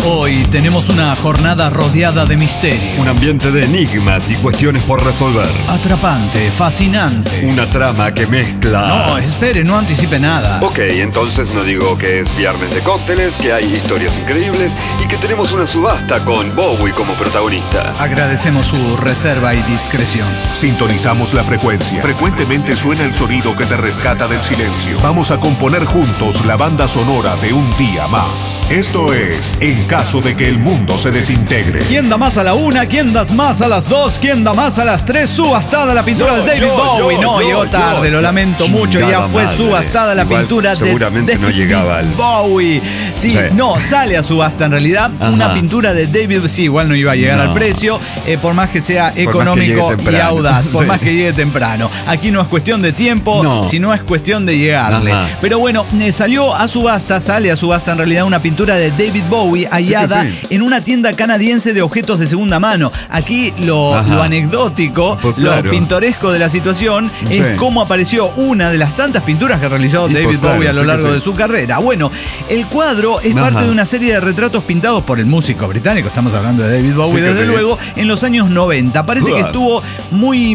Hoy tenemos una jornada rodeada de misterio. Un ambiente de enigmas y cuestiones por resolver. Atrapante, fascinante. Una trama que mezcla... No, espere, no anticipe nada. Ok, entonces no digo que es viernes de cócteles, que hay historias increíbles y que tenemos una subasta con Bowie como protagonista. Agradecemos su reserva y discreción. Sintonizamos la frecuencia. Frecuentemente suena el sonido que te rescata del silencio. Vamos a componer juntos la banda sonora de un día más. Esto es En caso de que el mundo se desintegre. ¿Quién da más a la 1? ¿Quién da más a las 2? ¿Quién da más a las 3? Subastada la pintura de David Bowie. Llegó tarde, lo lamento mucho. Ya fue subastada la pintura seguramente de no llegaba al Bowie. Sí, no, sale a subasta en realidad. Una pintura de David, sí, igual no iba a llegar al precio, por más que sea económico y audaz, por más que llegue temprano. Aquí no es cuestión de tiempo, sino es cuestión de llegarle. Pero bueno, sale a subasta en realidad una pintura de David Bowie hallada en una tienda canadiense de objetos de segunda mano. Aquí lo anecdótico, pues lo pintoresco de la situación es cómo apareció una de las tantas pinturas que realizó David Bowie a lo largo de su carrera. Bueno, el cuadro es parte de una serie de retratos pintados por el músico británico, estamos hablando de David Bowie desde luego, en los años 90. Parece que estuvo muy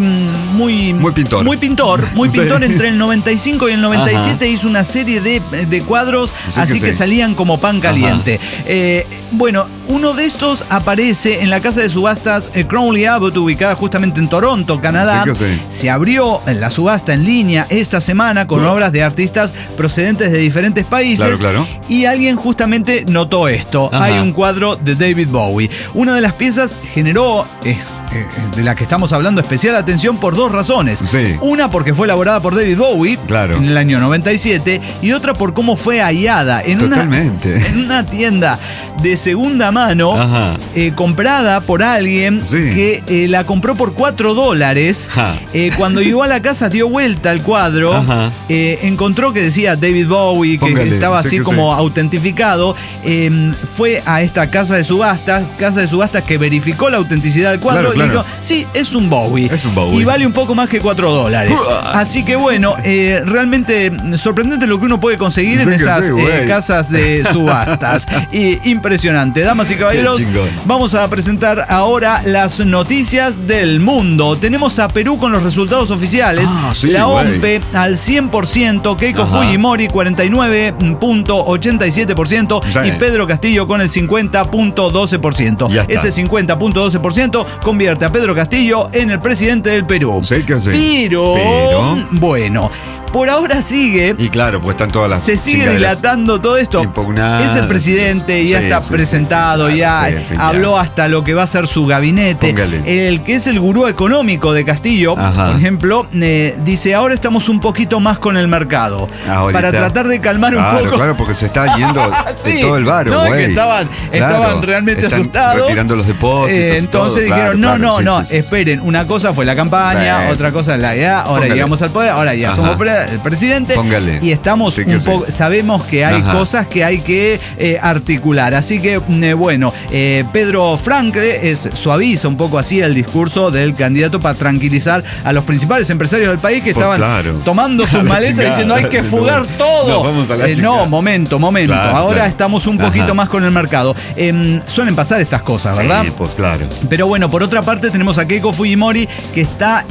pintor entre el 95 y el 97. Hizo una serie de cuadros así que salían como pan caliente. Bueno, uno de estos aparece en la casa de subastas Crowley Abbott, ubicada justamente en Toronto, Canadá. Se abrió la subasta en línea esta semana con obras de artistas procedentes de diferentes países. Y alguien justamente notó esto. Hay un cuadro de David Bowie. Una de las piezas generó... de la que estamos hablando especial atención por dos razones. Una porque fue elaborada por David Bowie en el año 97 y otra por cómo fue hallada en una tienda de segunda mano comprada por alguien que la compró por $4. Cuando llegó a la casa dio vuelta al cuadro, encontró que decía David Bowie, que estaba así como autentificado. Fue a esta casa de subastas que verificó la autenticidad del cuadro y dijo, sí, es un Bowie. Y vale un poco más que $4. Así que bueno, realmente sorprendente lo que uno puede conseguir en esas casas de subastas. Impresionante. Damas y caballeros, vamos a presentar ahora las noticias del mundo. Tenemos a Perú con los resultados oficiales. La OMPE al 100%, Keiko Fujimori 49.87% y Pedro Castillo con el 50.12%. Ese 50.12% convierte a Pedro Castillo en el presidente del Perú. Pero, bueno, por ahora sigue. Y claro, pues están todas las. Se sigue dilatando todo esto. Es el presidente, ya está presentado, ya habló hasta lo que va a ser su gabinete. El que es el gurú económico de Castillo, por ejemplo, dice: ahora estamos un poquito más con el mercado. Para tratar de calmar un poco. Claro, porque se está yendo de todo el varo, que estaban realmente asustados. Retirando los depósitos. Entonces dijeron: no, esperen. Una cosa fue la campaña, otra cosa es la edad. Ahora llegamos al poder, ahora ya somos el presidente. Y estamos sabemos que hay cosas que hay que articular. Así que, bueno, Pedro Franque suaviza un poco así el discurso del candidato para tranquilizar a los principales empresarios del país que estaban tomando sus maletas diciendo hay que fugar todo. Momento. Ahora estamos un poquito más con el mercado. Suelen pasar estas cosas, ¿verdad? Pero bueno, por otra parte tenemos a Keiko Fujimori que está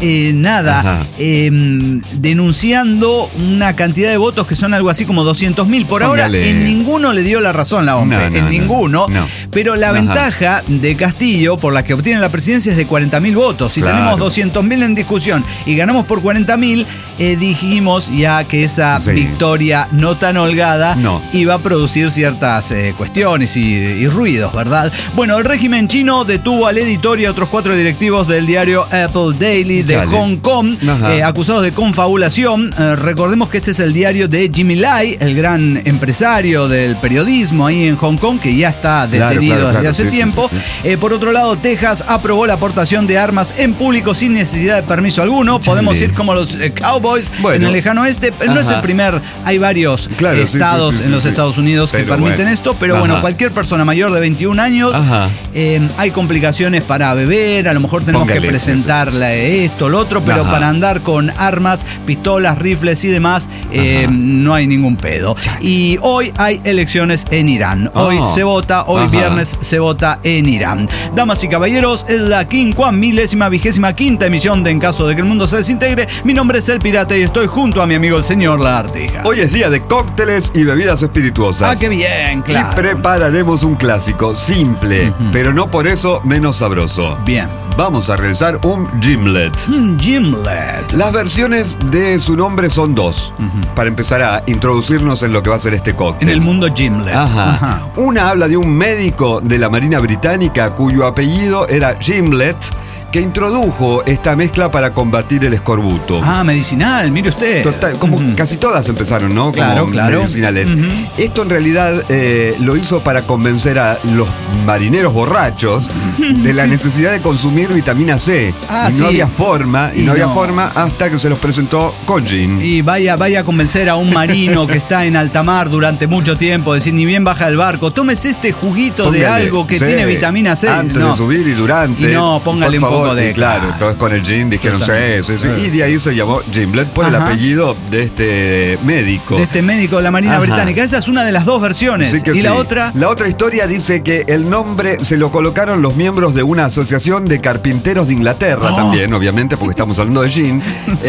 denunciando una cantidad de votos que son algo así como 200.000. Por ahora en ninguno le dio la razón la OMPE, ninguno. Pero la ventaja de Castillo por la que obtiene la presidencia es de 40.000 votos. Si tenemos 200.000 en discusión y ganamos por 40.000, dijimos ya que esa victoria no tan holgada iba a producir ciertas cuestiones y ruidos, ¿verdad? Bueno, el régimen chino detuvo al editor y a otros 4 directivos del diario Apple Daily de Hong Kong, acusados de confabulación. Recordemos que este es el diario de Jimmy Lai, el gran empresario del periodismo ahí en Hong Kong, que ya está detenido desde hace tiempo. Por otro lado, Texas aprobó la aportación de armas en público sin necesidad de permiso alguno. Podemos ir como los Cowboys en el lejano oeste, pero no es el primer. Hay varios estados en los Estados Unidos que permiten esto, pero bueno, cualquier persona mayor de 21 años, hay complicaciones para beber, a lo mejor tenemos que presentarle esto, lo otro, pero para andar con armas, pistolas, rifles, rifles y demás, no hay ningún pedo. Y hoy hay elecciones en Irán. Hoy se vota, hoy viernes se vota en Irán. Damas y caballeros, es la 525ª emisión de En Caso de que el Mundo se Desintegre. Mi nombre es El Pirata y estoy junto a mi amigo el señor Lagartija. Hoy es día de cócteles y bebidas espirituosas. Ah, qué bien, claro. Y prepararemos un clásico simple, pero no por eso menos sabroso. Bien. Vamos a realizar un gimlet. Gimlet. Las versiones de su nombre son dos, para empezar a introducirnos en lo que va a ser este cóctel. En el mundo gimlet. Una habla de un médico de la Marina Británica cuyo apellido era Gimlet, que introdujo esta mezcla para combatir el escorbuto. Ah, medicinal, mire usted. Total, como casi todas empezaron, ¿no? Claro, como claro. medicinales. Esto en realidad lo hizo para convencer a los marineros borrachos de la necesidad de consumir vitamina C. Y no había forma, hasta que se los presentó con gin. Y vaya a convencer a un marino que está en alta mar durante mucho tiempo, decir, ni bien baja del barco, tómese este juguito de algo que tiene vitamina C. Antes de subir y durante. Y no, póngale un poco de... Claro, entonces con el gin dijeron, sí. Y de ahí se llamó Gimlet por el apellido de este médico. De este médico de la Marina Británica. Esa es una de las dos versiones. Sí, la otra... La otra historia dice que el nombre se lo colocaron los miembros de una asociación de carpinteros de Inglaterra también, obviamente, porque estamos hablando de gin.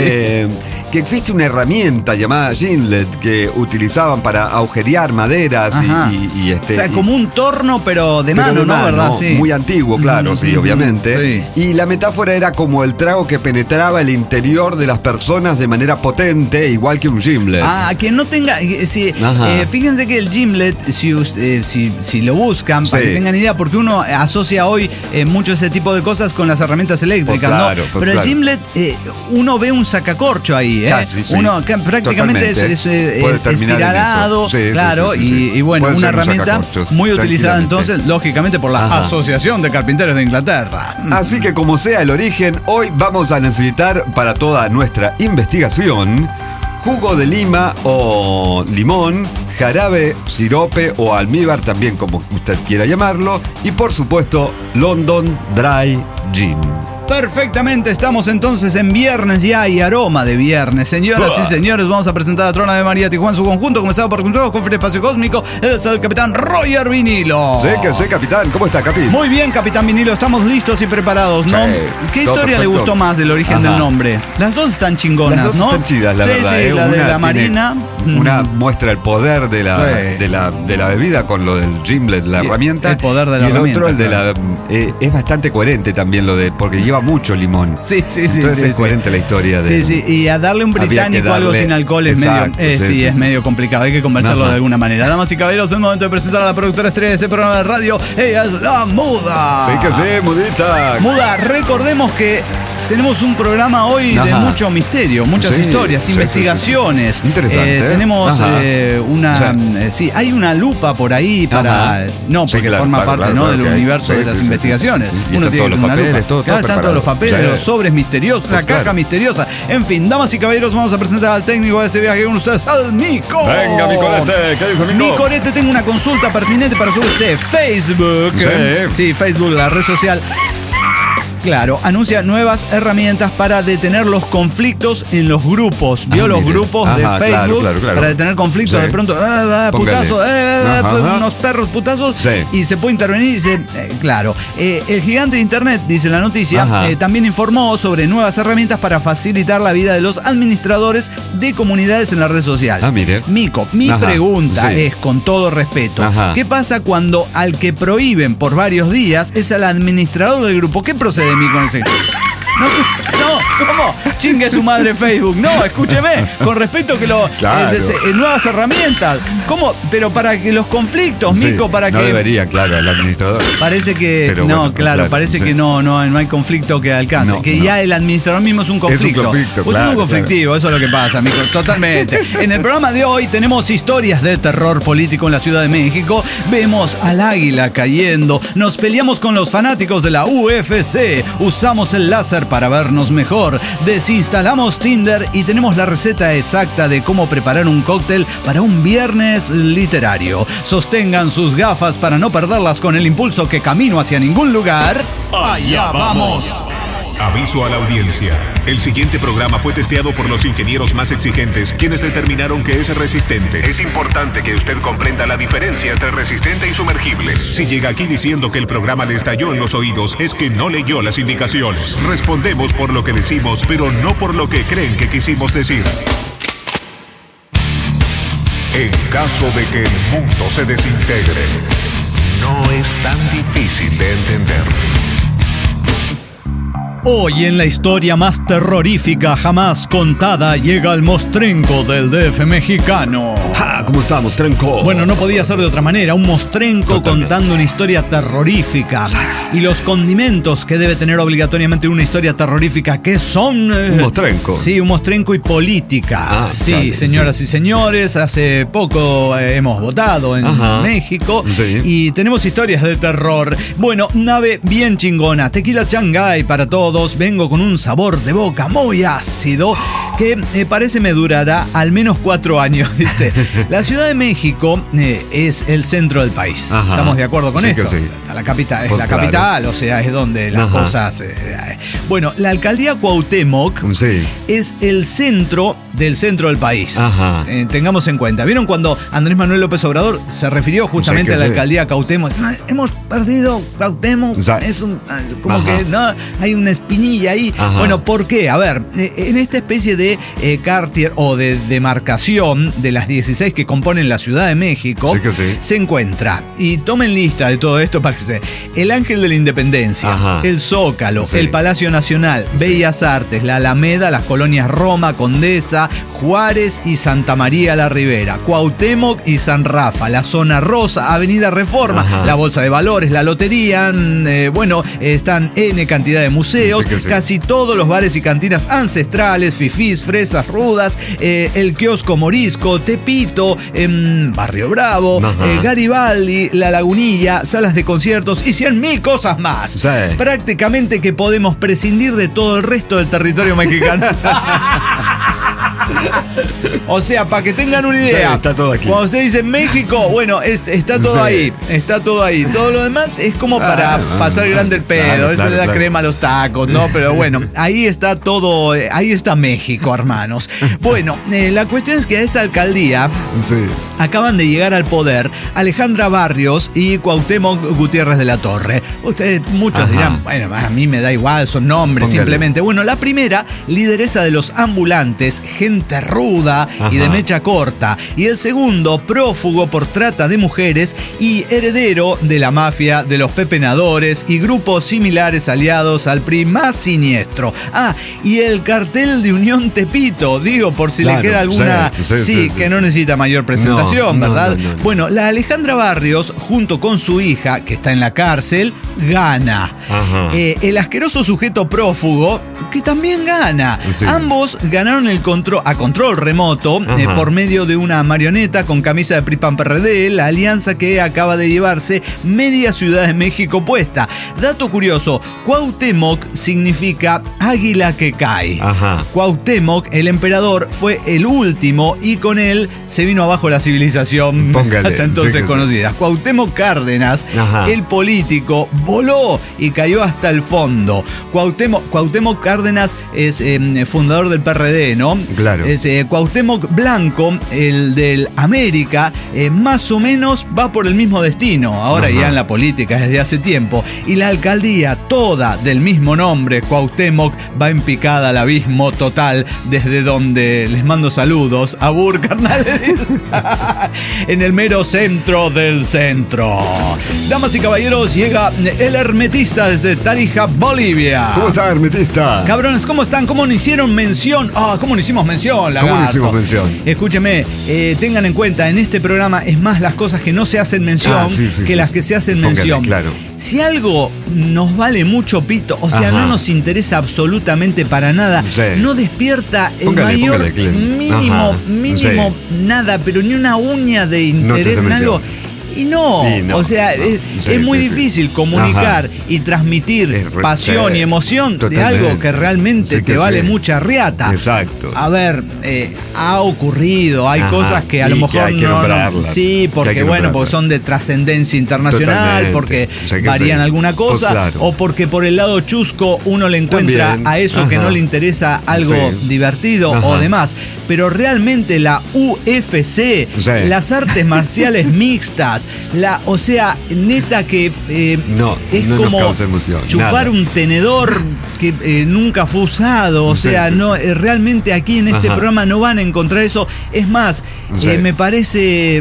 Que existe una herramienta llamada Gimlet que utilizaban para agujerear maderas y o sea, como un torno, pero de mano, ¿no? ¿Verdad? Sí. Muy antiguo, claro, sí, obviamente. Sí. Y la metáfora era como el trago que penetraba el interior de las personas de manera potente, igual que un gimlet. Quien no tenga... fíjense que el gimlet, si lo buscan, para que tengan idea, porque uno asocia hoy mucho ese tipo de cosas con las herramientas eléctricas, ¿no? Pero el gimlet, uno ve un sacacorcho ahí, Casi, sí. Uno prácticamente es espiralado, claro, y bueno, una herramienta muy utilizada entonces, lógicamente, por la Asociación de Carpinteros de Inglaterra. Así que como sea el origen, hoy vamos a necesitar para toda nuestra investigación jugo de lima o limón, jarabe, sirope o almíbar, también como usted quiera llamarlo, y por supuesto London Dry Gin. Perfectamente, estamos entonces en viernes ya y aroma de viernes. Señoras y señores, vamos a presentar a Trona de María Tijuana en su conjunto, comenzado por Control con el Espacio Cósmico. Es el Capitán Roger Vinilo. Sí, capitán. ¿Cómo está, Capi? Muy bien, Capitán Vinilo, estamos listos y preparados, ¿no? Sí, ¿Qué historia le gustó más del origen del nombre? Las dos están chingonas, ¿no? Las dos están chidas, la verdad. Sí, la de la Marina. Una muestra el poder de la bebida con lo del gimlet, la herramienta. El poder de la herramienta. Y el otro, el de la... es bastante coherente también lo de... porque lleva mucho limón. Sí. Entonces es coherente la historia de... Sí, y a darle un británico algo sin alcohol es es medio complicado. Hay que conversarlo de alguna manera. Damas y caballeros, es el momento de presentar a la productora estrella de este programa de radio. Ella es la Muda. Sí, Mudita. Muda, recordemos que tenemos un programa hoy de mucho misterio, muchas historias, investigaciones. Interesante. Tenemos hay una lupa por ahí para... No, porque forma parte del universo de las investigaciones. Uno tiene todos los papeles, están todos los papeles, los sobres misteriosos, la caja misteriosa. En fin, damas y caballeros, vamos a presentar al técnico de este viaje con ustedes, al Mico. Venga, Micorete, ¿qué dice Mico? Micorete, tengo una consulta pertinente para sobre usted. Facebook. Sí, Facebook, la red social. Claro, anuncia nuevas herramientas para detener los conflictos en los grupos. ¿Vio los grupos de Facebook? Claro. Para detener conflictos, de pronto, putazos, unos perros putazos, y se puede intervenir y dice, claro. El gigante de internet, dice la noticia, también informó sobre nuevas herramientas para facilitar la vida de los administradores de comunidades en la red social. Mire. Mico, mi pregunta es, con todo respeto, ¿qué pasa cuando al que prohíben por varios días es al administrador del grupo? ¿Qué procede con ese? No, ¿cómo? Chingue su madre Facebook. No, escúcheme, con respecto que nuevas herramientas. ¿Cómo? Pero para que los conflictos, Mico, para que... No debería, claro, el administrador. Parece que... Pero parece que no hay conflicto que alcance. Ya el administrador mismo es un conflicto. Es un conflicto, Usted es un conflictivo, eso es lo que pasa, Mico, totalmente. En el programa de hoy tenemos historias de terror político en la Ciudad de México. Vemos al águila cayendo. Nos peleamos con los fanáticos de la UFC. Usamos el láser para vernos mejor. Desinstalamos Tinder y tenemos la receta exacta de cómo preparar un cóctel para un viernes literario. Sostengan sus gafas para no perderlas con el impulso que camino hacia ningún lugar. ¡Allá vamos! Aviso a la audiencia. El siguiente programa fue testeado por los ingenieros más exigentes, quienes determinaron que es resistente. Es importante que usted comprenda la diferencia entre resistente y sumergible. Si llega aquí diciendo que el programa le estalló en los oídos, es que no leyó las indicaciones. Respondemos por lo que decimos, pero no por lo que creen que quisimos decir. En caso de que el mundo se desintegre, no es tan difícil de entender. Hoy en la historia más terrorífica jamás contada llega el mostrenco del DF mexicano. ¡Ja! ¿Cómo está, mostrenco? Bueno, no podía ser de otra manera. Un mostrenco Totalmente. Contando una historia terrorífica. Y los condimentos que debe tener obligatoriamente una historia terrorífica, que son... Un mostrenco. Sí, un mostrenco y política. Sí, chale, señoras y señores, hace poco hemos votado en México. Sí. Y tenemos historias de terror. Bueno, nave bien chingona. Tequila Shanghai para todos. Vengo con un sabor de boca muy ácido que parece me durará al menos 4 años, dice. La Ciudad de México es el centro del país. Ajá. ¿Estamos de acuerdo con Sí, esto? que sí. La capital, es Pues la claro. capital, o sea, es donde las Ajá. cosas... Bueno, la alcaldía Cuauhtémoc Sí. es el centro del centro del país. Ajá. Tengamos en cuenta. ¿Vieron cuando Andrés Manuel López Obrador se refirió justamente Sí, a la sí. alcaldía Cuauhtémoc? Hemos perdido Cuauhtémoc. Ya. Es como Ajá. que no hay una espinilla ahí. Ajá. Bueno, ¿por qué? A ver, en esta especie de cartier o de demarcación de las 16 que componen la Ciudad de México, Sí que sí. se encuentra, y tomen lista de todo esto para que se... El Ángel de la Independencia, Ajá. el Zócalo, Sí. el Palacio Nacional, Sí. Bellas Artes, la Alameda, las colonias Roma, Condesa, Juárez y Santa María la Ribera, Cuauhtémoc y San Rafa, la Zona Rosa, Avenida Reforma, Ajá. la Bolsa de Valores, la Lotería, bueno, están N cantidad de museos, Sí que sí. casi todos los bares y cantinas ancestrales, fifís, fresas rudas, el kiosco Morisco, Tepito, Barrio Bravo, Ajá. Garibaldi, La Lagunilla, salas de conciertos y 100.000 cosas más. Sí. Prácticamente que podemos prescindir de todo el resto del territorio mexicano. O sea, para que tengan una idea, Sí, está todo aquí. cuando usted dice México, bueno, está todo Sí. ahí, está todo ahí. Todo lo demás es como para pasar grande el pedo, claro, esa claro, es la claro. crema a los tacos, ¿no? Pero bueno, ahí está todo, ahí está México, hermanos. Bueno, la cuestión es que a esta alcaldía Sí. acaban de llegar al poder Alejandra Barrios y Cuauhtémoc Gutiérrez de la Torre. Ustedes, muchos Ajá. dirán, bueno, a mí me da igual, son nombres Póngale. simplemente. Bueno, la primera, lideresa de los ambulantes, gente ruda y de Ajá. mecha corta. Y el segundo, prófugo por trata de mujeres y heredero de la mafia de los pepenadores y grupos similares aliados al PRI más siniestro. Ah, y el cartel de Unión Tepito, digo, por si Claro, le queda alguna... sí, que no necesita mayor presentación, No, no, ¿verdad? no, no. Bueno, la Alejandra Barrios, junto con su hija, que está en la cárcel, gana. Ajá. El asqueroso sujeto prófugo, que también gana. Sí. Ambos ganaron el control remoto Ajá. por medio de una marioneta con camisa de PRI PAN PRD, la alianza que acaba de llevarse media Ciudad de México puesta. Dato curioso, Cuauhtémoc significa águila que cae. Ajá. Cuauhtémoc, el emperador, fue el último y con él se vino abajo la civilización Póngale, hasta entonces sí que sí. conocida. Cuauhtémoc Cárdenas, Ajá. el político, voló y cayó hasta el fondo. Cuauhtémoc Cárdenas es fundador del PRD, ¿no? Claro. Es Cuauhtémoc Blanco, el del América, más o menos va por el mismo destino. Ahora Ajá. ya en la política desde hace tiempo. Y la alcaldía, toda del mismo nombre, Cuauhtémoc, va en picada al abismo total, desde donde les mando saludos. Abur, carnales. En el mero centro del centro. Damas y caballeros, llega el hermetista desde Tarija, Bolivia. ¿Cómo está, hermetista? Cabrones, ¿cómo están? ¿Cómo no hicieron mención? ¿Cómo no hicimos mención, lagarto? ¿Cómo no hicimos mención? Escúcheme, tengan en cuenta, en este programa es más las cosas que no se hacen mención Sí, que las que se hacen Póngale, mención. claro. Si algo nos vale mucho pito, o sea, Ajá. no nos interesa absolutamente para nada, Sí. no despierta el Póngale, mayor póngale, Clem. mínimo, Ajá. mínimo Sí. nada, pero ni una uña de No se interés hace en algo. mención. Y no, o sea, es muy difícil comunicar y transmitir pasión y emoción de algo que realmente te vale mucha riata. Exacto. A ver, ha ocurrido, hay cosas que a lo mejor no. Sí, porque porque son de trascendencia internacional, porque varían alguna cosa, o porque por el lado chusco uno le encuentra a eso que no le interesa algo divertido o demás. Pero realmente la UFC, las artes marciales mixtas, o sea, neta que es como chupar un tenedor que nunca fue usado. O sea, realmente aquí en este programa no van a encontrar eso. Es más, me parece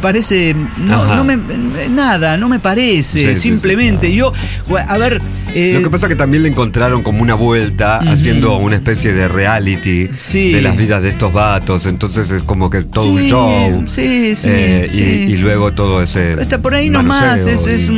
no me parece. Simplemente yo, a ver. Lo que pasa es que también le encontraron como una vuelta haciendo una especie de reality de las vidas de estos vatos. Entonces es como que todo un show. Y luego todo ese. Está por ahí nomás. Es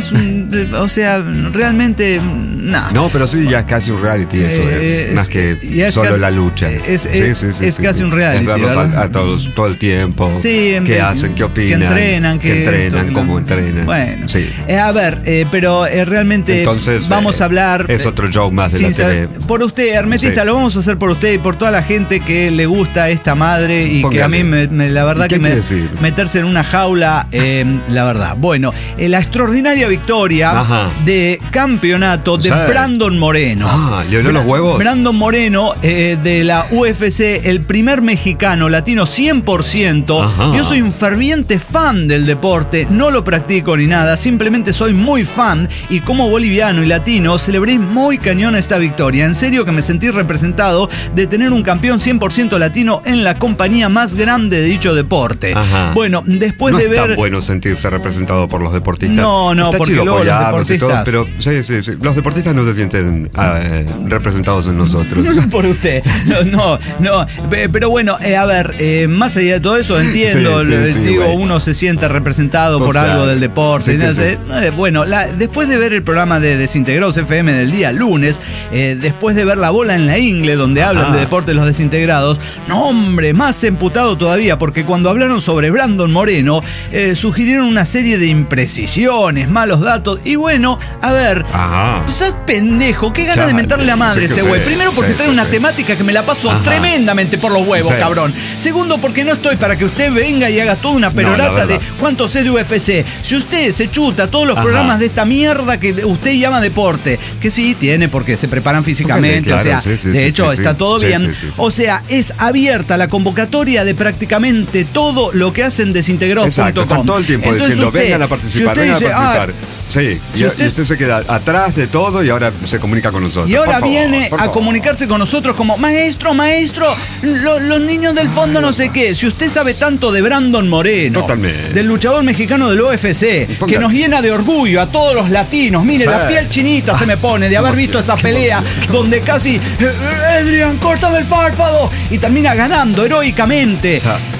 un. O sea, realmente. Nada. No, pero sí, ya es casi un reality eso. Más que solo casi, la lucha. Es casi un reality. Es verlos a todos todo el tiempo. Qué hacen, qué opinan. Que entrenan, cómo entrenan. Bueno. A ver, pero realmente. Entonces, vamos a hablar. Es otro show más de la tele. Por usted, hermetista, lo vamos a hacer por usted y por toda la gente que le gusta esta madre y que a mí la verdad que meterse en una jaula, la verdad. Bueno, la extraordinaria victoria de campeonato de Brandon Moreno. ¿Le olió los huevos? Brandon Moreno de la UFC, el primer mexicano latino 100%. Yo soy un ferviente fan del deporte, no lo practico ni nada, simplemente soy muy fan y como boliviano y latino celebré muy cañón esta victoria. En serio que me sentí representado de tener un campeón 100% latino en la compañía más grande de dicho deporte. Bueno, después de ver... No es tan bueno sentirse representado por los deportistas. No, está porque chido luego los deportistas... Todo, pero sí, los deportistas no se sienten representados en nosotros. No por usted. No. Pero bueno, a ver, más allá de todo eso, entiendo, uno se siente representado por algo del deporte. Bueno, después de ver el programa de Desintegrados FM del día lunes, después de ver La Bola en la Ingle, donde hablan de deportes los desintegrados, no hombre, más emputado todavía, porque cuando hablaron sobre Brandon Moreno, sugirieron una serie de imprecisiones, malos datos, y bueno, a ver, sos pendejo, qué ganas de mentarle la madre a este güey. Primero porque trae una temática que me la paso tremendamente por los huevos, cabrón. Segundo, porque no estoy para que usted venga y haga toda una perorata de cuánto sé de UFC. Si usted se chuta todos los programas de esta mierda que usted llama deporte, que sí tiene porque se preparan físicamente, o sea, de hecho está todo bien. O sea, es abierta la convocatoria de prácticamente todo lo que hacen desintegrados.com. Están todo el tiempo diciendo, vengan a participar, vengan a participar. Y usted se queda atrás de todo y ahora se comunica con nosotros. Y ahora viene a comunicarse con nosotros como, maestro, los niños del fondo no sé qué. Si usted sabe tanto de Brandon Moreno, del luchador mexicano del UFC, que nos llena de orgullo a todos los latinos. Mire, la piel chinita se me pone de haber visto esa pelea donde casi Adrian, córtame el párpado y termina ganando heroicamente.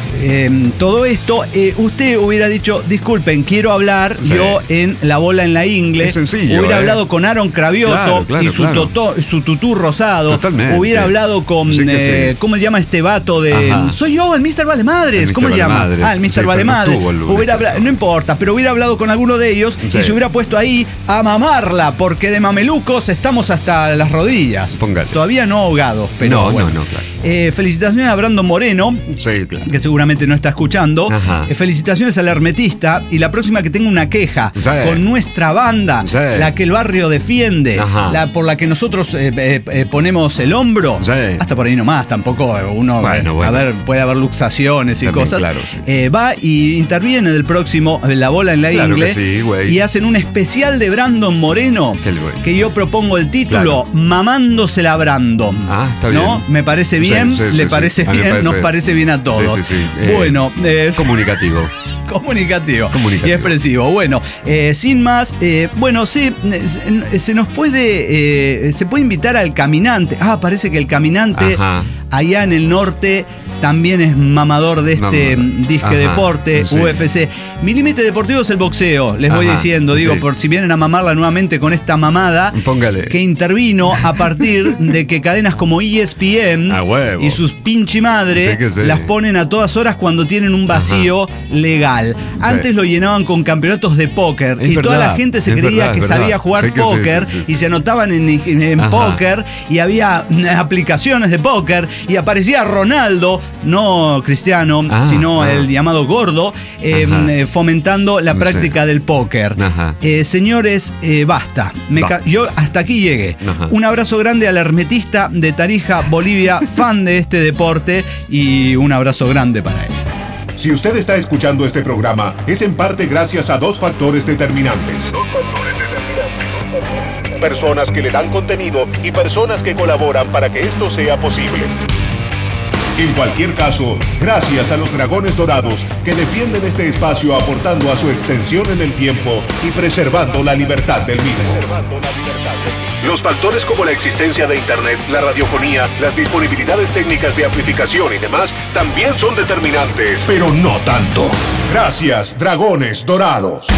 Todo esto, usted hubiera dicho, disculpen, quiero hablar yo en La Bola en la Ingle. Es sencillo. Hubiera hablado con Aaron Cravioto y su tutú rosado. Totalmente. Hubiera hablado con, ¿cómo se llama este vato de... Soy yo, el Mr. Valemadres. ¿Cómo se llama? El Mr. Valemadres. No importa, pero hubiera hablado con alguno de ellos y se hubiera puesto ahí a mamarla, porque de mamelucos estamos hasta las rodillas. Póngale. Todavía no ahogados, pero bueno. Claro. Felicitaciones a Brandon Moreno, que seguramente no está escuchando. Felicitaciones al hermetista, y la próxima que tenga una queja con nuestra banda, la que el barrio defiende, por la que nosotros ponemos el hombro, hasta por ahí nomás, tampoco uno, a ver, puede haber luxaciones y también, cosas, va y interviene del próximo La Bola en la Ingle, y hacen un especial de Brandon Moreno, que yo propongo el título, Mamándosela a Brandon. Está bien. ¿No? Me parece bien, le parece bien, nos parece bien a todos. Bueno, comunicativo y expresivo. Bueno, sin más, se nos puede, se puede invitar al caminante. Parece que el caminante allá en el norte también es mamador de este disque deporte, sí. UFC. Mi límite deportivo es el boxeo, les voy diciendo, digo, sí. por si vienen a mamarla nuevamente con esta mamada. Póngale. Que intervino a partir de que cadenas como ESPN y sus pinche madre las ponen a todas horas cuando tienen un vacío legal. Antes lo llenaban con campeonatos de póker y toda la gente se creía que sabía jugar póker y se anotaban en póker y había aplicaciones de póker y aparecía Ronaldo, no Cristiano, sino el llamado gordo, fomentando la práctica del póker. Señores, basta. Yo hasta aquí llegué. Un abrazo grande al hermetista de Tarija, Bolivia, fan de este deporte, y un abrazo grande para él. Si usted está escuchando este programa, es en parte gracias a dos factores determinantes. Personas que le dan contenido y personas que colaboran para que esto sea posible. En cualquier caso, gracias a los Dragones Dorados que defienden este espacio aportando a su extensión en el tiempo y preservando la libertad del mismo. Los factores como la existencia de Internet, la radiofonía, las disponibilidades técnicas de amplificación y demás también son determinantes, pero no tanto. Gracias, Dragones Dorados.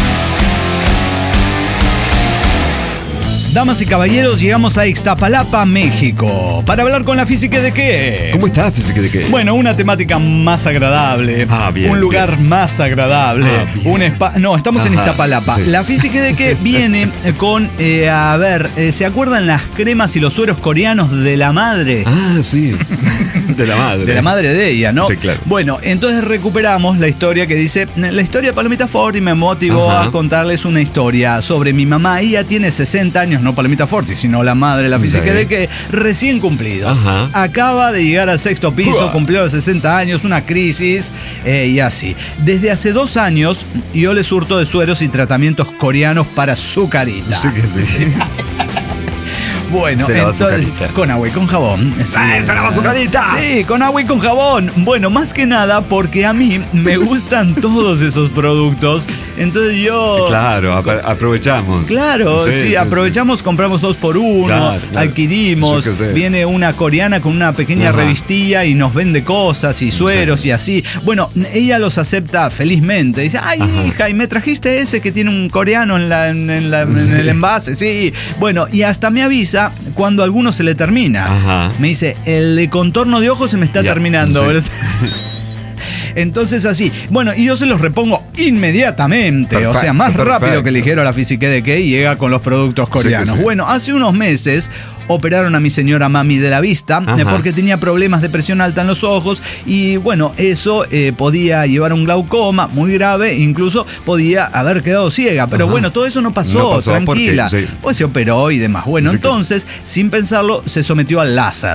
Damas y caballeros, llegamos a Ixtapalapa, México, para hablar con la Física de qué. ¿Cómo está, Física de qué? Bueno, una temática más agradable, bien, un lugar más agradable, no, estamos en Iztapalapa. Sí. La Física de qué viene con, ¿se acuerdan las cremas y los sueros coreanos de la madre? Sí, de la madre. De la madre de ella, ¿no? Sí, claro. Bueno, entonces recuperamos la historia que dice, la historia de Palomita Forti me motivó a contarles una historia sobre mi mamá. Ella tiene 60 años, no Palomita Forti, sino la madre de la Física de que recién cumplidos. Acaba de llegar al 6º piso, cumplió los 60 años, una crisis y así. Desde hace 2 años yo le surto de sueros y tratamientos coreanos para su carita. Sí que sí. Bueno, entonces, con agua y con jabón. ¡Se lava su carita! Sí, con agua y con jabón. Bueno, más que nada porque a mí me gustan todos esos productos. Entonces yo... Claro, aprovechamos. Claro, sí, aprovechamos, compramos 2 por 1, claro. Adquirimos. Viene una coreana con una pequeña revistilla y nos vende cosas y sueros y así. Bueno, ella los acepta felizmente. Dice, ay, hija, ¿y me trajiste ese que tiene un coreano en el envase? Sí. Bueno, y hasta me avisa cuando a alguno se le termina. Me dice, el de contorno de ojos se me está terminando. Sí. Entonces así, bueno, y yo se los repongo inmediatamente, o sea, más rápido que ligero a la Física de que llega con los productos coreanos. Sí. Bueno, hace unos meses operaron a mi señora mami de la vista porque tenía problemas de presión alta en los ojos y bueno, eso podía llevar a un glaucoma muy grave, incluso podía haber quedado ciega, pero bueno, todo eso no pasó tranquila, pues se operó y demás. Bueno, entonces, sin pensarlo, se sometió al láser.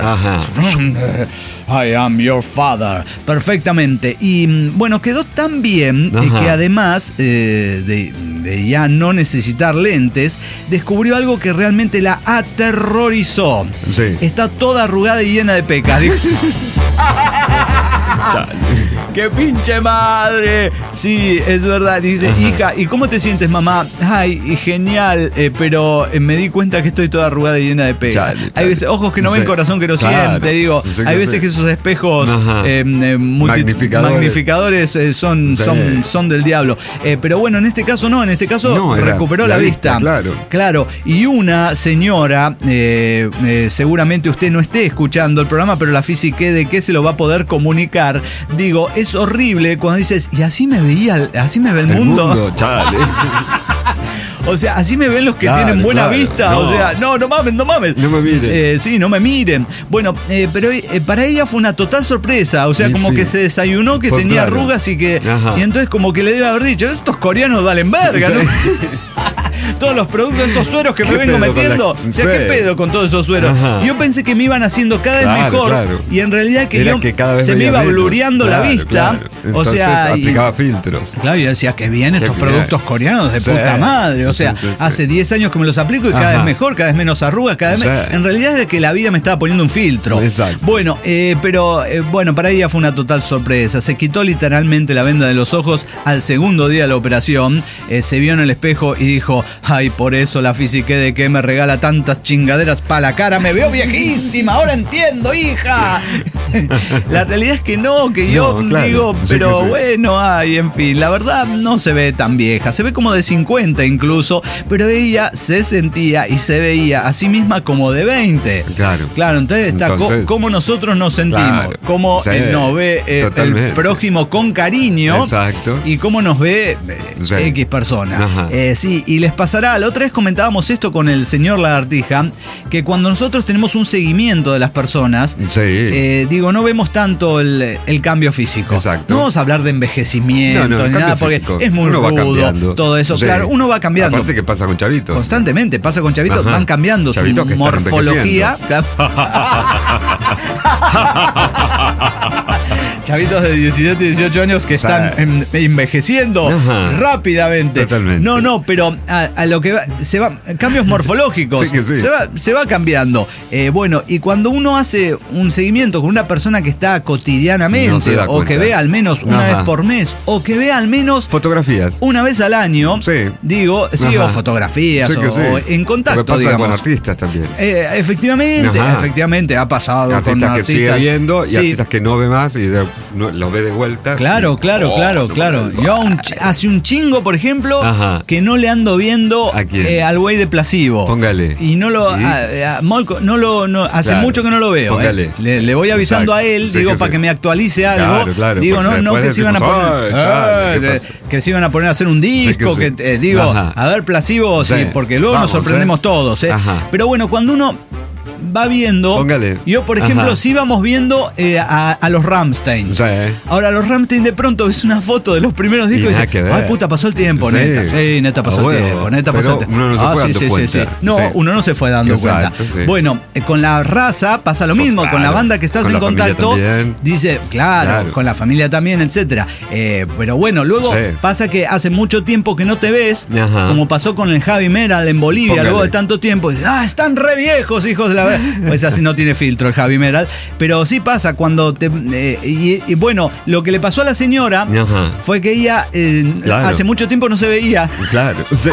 I am your father. Perfectamente. Y bueno, quedó tan bien que además de ya no necesitar lentes, descubrió algo que realmente la aterrorizó. Está toda arrugada y llena de pecas. ¡Qué pinche madre! Sí, es verdad. Dice, hija, ¿y cómo te sientes, mamá? Ay, genial, pero me di cuenta que estoy toda arrugada y llena de pegas. Hay veces, ojos que no ven, corazón que no siente, digo. Hay veces que esos espejos magnificadores son del diablo. Pero bueno, en este caso no, en este caso recuperó la vista. Claro. Y una señora, seguramente usted no esté escuchando el programa, pero la Física de qué se lo va a poder comunicar. Digo, es horrible cuando dices, y así me ve el mundo. Chale. O sea, así me ven los que tienen buena vista. No. O sea, no mames. No me miren. Sí, no me miren. Bueno, pero para ella fue una total sorpresa. O sea, como que se desayunó que tenía arrugas y que... Y entonces como que le debe haber dicho, estos coreanos valen verga, ¿no? Todos los productos, esos sueros que me vengo metiendo. O sea, ¿qué pedo con todos esos sueros? Yo pensé que me iban haciendo cada vez mejor. Y en realidad que se me iba blureando la vista. Entonces, o sea, aplicaba filtros. Claro, yo decía que bien estos productos coreanos de puta madre. O sea, hace 10 años que me los aplico y cada vez mejor, cada vez menos arrugas, cada vez en realidad era que la vida me estaba poniendo un filtro. Bueno, pero para ella fue una total sorpresa. Se quitó literalmente la venda de los ojos al segundo día de la operación. Se vio en el espejo y dijo, Ay, por eso la física de que me regala tantas chingaderas para la cara. Me veo viejísima, ahora entiendo, hija. La realidad es que no, que yo claro, digo, pero sí. Bueno, ay, en fin, la verdad no se ve tan vieja, se ve como de 50 incluso, pero ella se sentía y se veía a sí misma como de 20. Claro, entonces está cómo nosotros nos sentimos, claro, cómo nos ve el prójimo con cariño. Exacto. Y cómo nos ve X persona. Sí, y les pasará, la otra vez comentábamos esto con el señor Lagartija, que cuando nosotros tenemos un seguimiento de las personas, digo, no vemos tanto el cambio físico. Exacto. No vamos a hablar de envejecimiento ni nada, porque es muy rudo todo eso. Claro, uno va cambiando. Aparte que pasa con chavitos. Constantemente pasa con chavitos, van cambiando chavitos su morfología. Chavitos de 17 y 18 años que están envejeciendo rápidamente. Totalmente. No, pero a lo que va, cambios morfológicos. Se va cambiando. Bueno, y cuando uno hace un seguimiento con una persona que está cotidianamente, o que ve al menos una vez por mes, o que ve al menos fotografías una vez al año, digo, o fotografías, o en contacto, lo que pasa digamos. Con artistas también. Efectivamente, ha pasado artistas con artistas que sigue viendo y artistas que no ve más y los ve de vuelta. Claro. Yo hace un chingo, por ejemplo, que no le ando viendo al güey de Plasivo. Póngale. Y no lo Molco, hace mucho que no lo veo. Le voy avisando a él, digo, para que me actualice algo. Claro, digo, no que se iban a poner que se iban a poner a hacer un disco, digo, a ver, Plasivo, porque luego nos sorprendemos todos. Pero bueno, cuando uno va viendo. Yo, por ejemplo, sí vamos viendo a los Rammstein. Ahora, los Rammstein de pronto ves una foto de los primeros discos y dices, ay, puta, pasó el tiempo, neta. Sí, neta pasó el tiempo, neta pasó el tiempo. Uno no se fue dando cuenta. No, uno no se fue dando cuenta. Bueno, con la raza pasa lo mismo, con la banda que estás en contacto. Dice, claro, con la familia también, etcétera. Pero bueno, luego pasa que hace mucho tiempo que no te ves, como pasó con el Heavy Metal en Bolivia, luego de tanto tiempo. Están re viejos, hijos de la... Pues así no tiene filtro el Heavy Metal, pero sí pasa cuando te... y bueno, lo que le pasó a la señora fue que ella hace mucho tiempo no se veía. Claro, sí.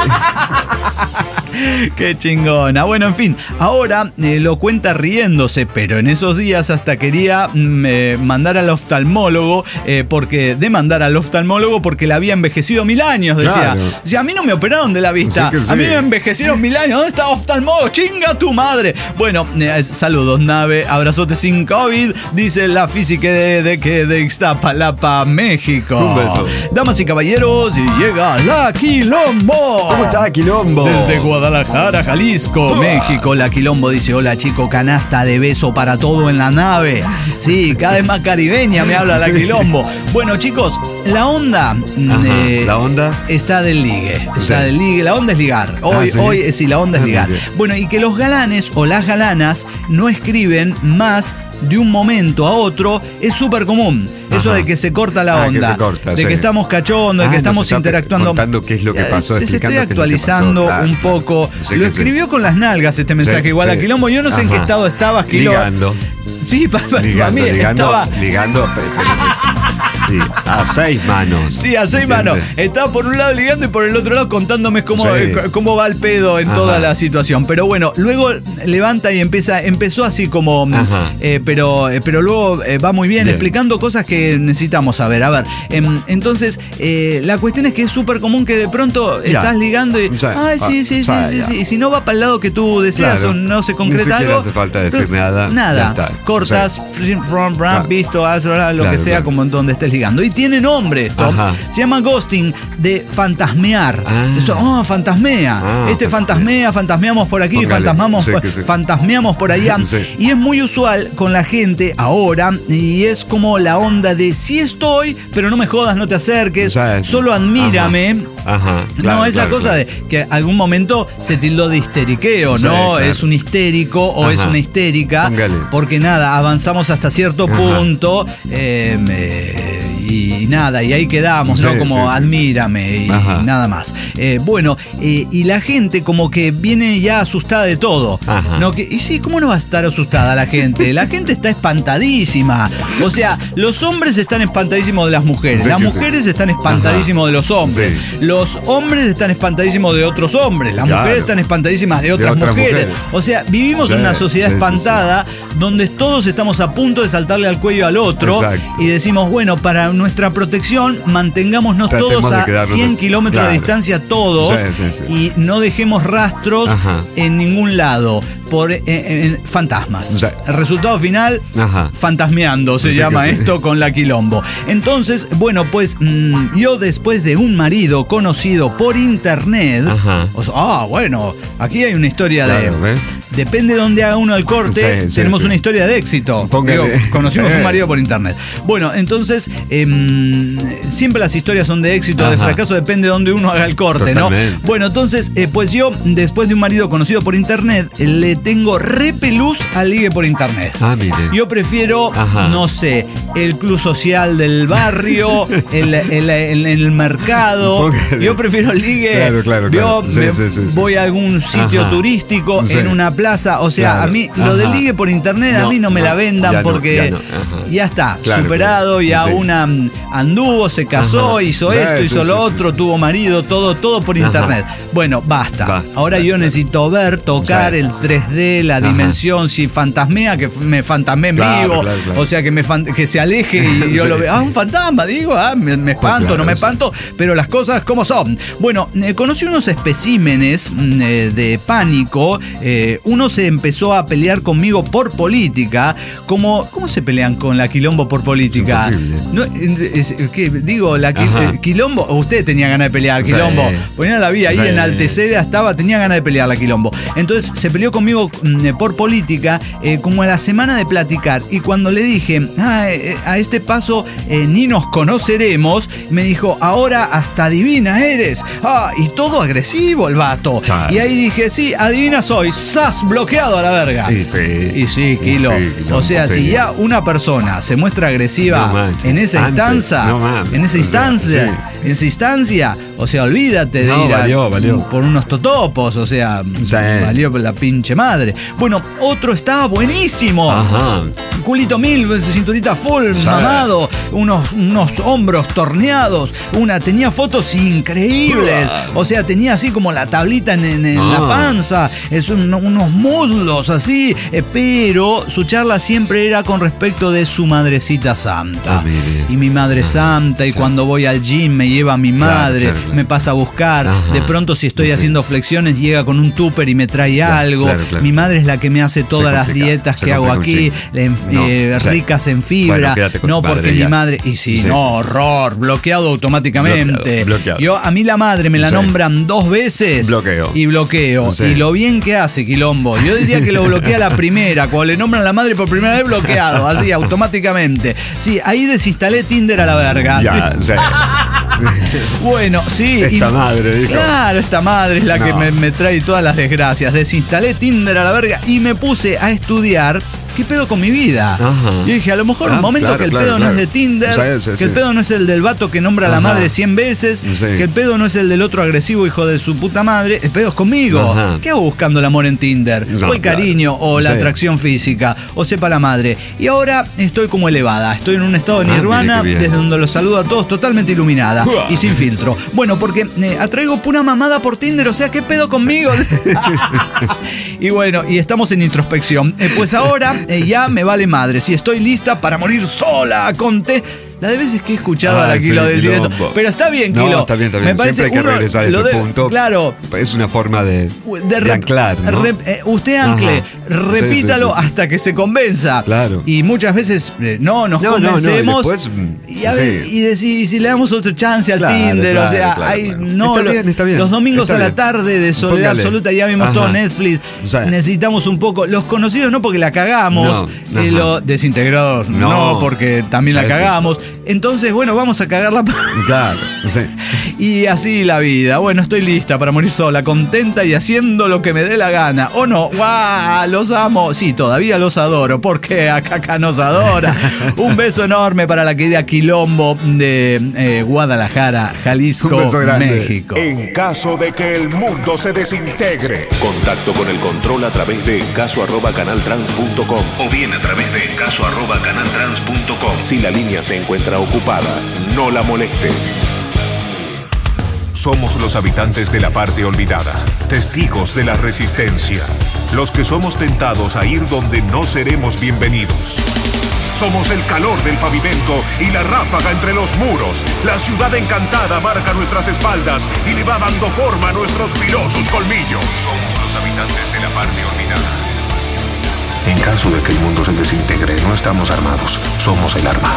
Qué chingona. Bueno, en fin, ahora lo cuenta riéndose, pero en esos días hasta quería mandar al oftalmólogo, porque la había envejecido 1000 años, decía. O sea, a mí no me operaron de la vista, a mí me envejecieron 1000 años. ¿Dónde está oftalmólogo? ¡Chinga tu madre! Bueno, saludos, nave, abrazote sin COVID, dice la física de Ixtapalapa, México. Un beso. Damas y caballeros, y llega la Quilombo. ¿Cómo está Quilombo? Desde Guadalajara, Jalisco, México. La Quilombo dice: hola, chico, canasta de beso para todo en la nave. Sí, cada vez más caribeña me habla la Quilombo. Bueno, chicos, la onda. ¿La onda? Está del ligue. Está del ligue. La onda es ligar. Hoy sí, la onda es ligar. Bueno, y que los galanes o las galanas no escriben más de un momento a otro es súper común. Eso de que se corta la onda, que estamos cachondos, de que estamos interactuando. Contando qué es lo que pasó, te estoy actualizando un poco. Lo escribió con las nalgas este mensaje, igual a Quilombo. Yo no sé en qué estado estabas, Quilombo. Ligando. Sí, para mí estaba... Ligando. Sí, a 6 manos. Sí, a 6 manos. Estaba por un lado ligando y por el otro lado contándome cómo va el pedo en toda la situación. Pero bueno, luego levanta y empezó así como... pero luego va muy bien, explicando cosas que necesitamos saber. A ver, entonces, la cuestión es que es súper común que de pronto estás ligando y... sí. Y si no va para el lado que tú deseas o no se concreta algo... No hace falta decir nada. Nada. Cortas, visto, lo que sea, como en donde estés ligando. Y tiene nombre esto. Se llama ghosting, de fantasmear. Fantasmea. Fantasmeamos por aquí, fantasmeamos por allá. Y es muy usual con la gente ahora, y es como la onda de sí estoy, pero no me jodas, no te acerques, solo admírame. Esa cosa de que algún momento se tildó de histeriqueo, ¿no? Claro. Es un histérico o es una histérica. Porque nada, avanzamos hasta cierto punto y nada, y ahí quedamos, Sí, ¿no? Como sí, sí. admírame y nada más. Bueno, y la gente como que viene ya asustada de todo. Ajá. ¿No? Y sí, ¿cómo no va a estar asustada la gente? La gente está espantadísima. O sea, los hombres están espantadísimos de las mujeres, Sí, las que mujeres están espantadísimos de los hombres, Sí. los hombres están espantadísimos de otros hombres, las Claro. mujeres están espantadísimas de otras mujeres. O sea, vivimos Sí, en una sociedad sí, sí, espantada donde todos estamos a punto de saltarle al cuello al otro. Exacto. Y decimos, bueno, para nuestra protección mantengámonos Tratemos todos de a quedarnos 100 así. kilómetros de Claro. distancia todos, Sí, sí, sí. y no dejemos rastros Ajá. en ningún lado por fantasmas. O sea, El resultado final, Ajá. fantasmeando se Sí, llama que sí. esto con la quilombo. Entonces, bueno, pues yo después de un marido conocido por internet, Ajá. bueno, aquí hay una historia Claro, de... ¿ves? Depende de dónde haga uno el corte, Sí, sí, tenemos sí. una historia de éxito. Póngale. Digo, conocimos un marido por internet. Bueno, entonces, siempre las historias son de éxito, de Ajá. fracaso, depende de dónde uno haga el corte, Totalmente. ¿no? Bueno, entonces, pues yo, después de un marido conocido por internet, le tengo repelús al ligue por internet. Ah, mire. Yo prefiero, Ajá. no sé, el club social del barrio, el mercado. Póngale. Yo prefiero el ligue. Claro. Yo Sí, me sí, sí. voy a algún sitio Ajá. turístico, Sí. en una plaza. O sea, Claro. a mí, lo del Ajá. ligue por internet, a No, mí no me la no, vendan ya no, porque ya no. Ajá. ya está, Claro, superado, claro. ya Sí. una anduvo, se casó, Ajá. hizo Sí, esto, sí, hizo lo sí, otro, tuvo marido, todo por Ajá. internet. Bueno, basta. Ahora yo necesito ver, tocar Sí, el sí, sí. 3D, la Ajá. dimensión, si fantasmea, que me fantasmee en Claro, vivo. claro. O sea, que se aleje y yo Sí. lo veo. Un fantasma, digo, me espanto, claro, no me sí. espanto, pero las cosas como son. Bueno, conocí unos especímenes de pánico. Uno se empezó a pelear conmigo por política. ¿Cómo se pelean con la quilombo por política? Es imposible. No, ¿qué? Digo, Ajá. quilombo, usted tenía ganas de pelear, Sí. quilombo. Ponía la vía ahí Sí. en Alteceda, tenía ganas de pelear la quilombo. Entonces se peleó conmigo por política, como a la semana de platicar. Y cuando le dije, a este paso ni nos conoceremos, me dijo, ahora hasta adivina eres. Y todo agresivo el vato. Chale. Y ahí dije, sí, adivina soy, ¡zas! Bloqueado a la verga. Y sí. Y sí, Kilo. Quilombo, O sea, sí. si ya una persona se muestra agresiva No manches. en esa Antes, instancia, no mames. en esa O sea, instancia, sí. en esa instancia, o sea, olvídate de No, ir valió. por unos totopos, o sea, Sí. valió la pinche madre. Bueno, otro estaba buenísimo. Ajá. Culito mil, cinturita full, Sí. mamado, unos hombros torneados, tenía fotos increíbles, o sea, tenía así como la tablita en la panza, unos muslos así, pero su charla siempre era con respecto de su madrecita santa. Ah, mire. Y mi madre santa, y sí. cuando voy al gym me lleva a mi madre, claro. me pasa a buscar, Ajá. de pronto si estoy Sí. haciendo flexiones llega con un tupper y me trae algo, claro. mi madre es la que me hace todas las complica, dietas se que hago complica un aquí, chingo. No, o sea, ricas en fibra, bueno, quédate con no tu madre porque mi ya. madre, y sí, Sí, no, sí, sí. horror, bloqueado automáticamente. Bloqueado. A mí la madre me la Sí. nombran 2 veces Bloqueo. y bloqueo. Sí. Y lo bien que hace Quilombo, yo diría que lo bloquea la primera, cuando le nombran a la madre por primera vez bloqueado, así automáticamente. Sí, ahí desinstalé Tinder a la verga. Ya, sí. Bueno, sí. Esta madre, dijo. Claro, esta madre es la que No. me trae todas las desgracias. Desinstalé Tinder a la verga y me puse a estudiar. ¿Qué pedo con mi vida? Ajá. Yo dije, a lo mejor un momento claro, que el claro, pedo no claro. es de Tinder, Sí, que el pedo no es el del vato que nombra a la Ajá. madre 100 veces, Sí. que el pedo no es el del otro agresivo hijo de su puta madre, el pedo es conmigo. Ajá. ¿Qué hago buscando el amor en Tinder? No, o el claro. cariño, o la Sí. atracción física, o sepa la madre. Y ahora estoy como elevada, estoy en un estado de Ah, mire nirvana, qué bien. desde donde los saludo a todos totalmente iluminada y sin filtro. Bueno, porque atraigo pura mamada por Tinder, o sea, ¿qué pedo conmigo? Y bueno, y estamos en introspección. Pues ahora ya me vale madre. Si estoy lista para morir sola, conté. La de veces que he escuchado a la Kilo decir esto. Pero está bien, Kilo. No, está bien. Me parece Siempre hay que regresar a ese punto. Claro. Es una forma de anclar, ¿no? Usted ancle, Ajá. repítalo Sí, sí, sí. hasta que se convenza. Claro. Y muchas veces no nos convencemos. y después, Y decir, si le damos otra chance al Claro, Tinder, claro, o sea, claro, hay, claro. no, Está bien. los domingos Está a la bien. tarde de soledad Póngale. absoluta, ya vimos todo Ajá. Netflix, Sí. necesitamos un poco, los conocidos no porque la cagamos, No, ajá. los desintegrados no No. porque también la Sí, cagamos, Entonces, bueno, vamos a cagarla. Claro, sí. Y así la vida. Bueno, estoy lista para morir sola, contenta y haciendo lo que me dé la gana. ¿O no? ¡Guau! Los amo. Sí, todavía los adoro, porque acá nos adora. Un beso enorme para la querida Quilombo de Guadalajara, Jalisco, México. En caso de que el mundo se desintegre. Contacto con el control a través de encaso@canaltrans.com o bien a través de encaso@canaltrans.com. Si la línea se encuentra ocupada, no la moleste. Somos los habitantes de la parte olvidada, testigos de la resistencia, los que somos tentados a ir donde no seremos bienvenidos. Somos el calor del pavimento y la ráfaga entre los muros. La ciudad encantada marca nuestras espaldas y le va dando forma a nuestros filosos colmillos. Somos los habitantes de la parte olvidada. En caso de que el mundo se desintegre, no estamos armados, somos el arma.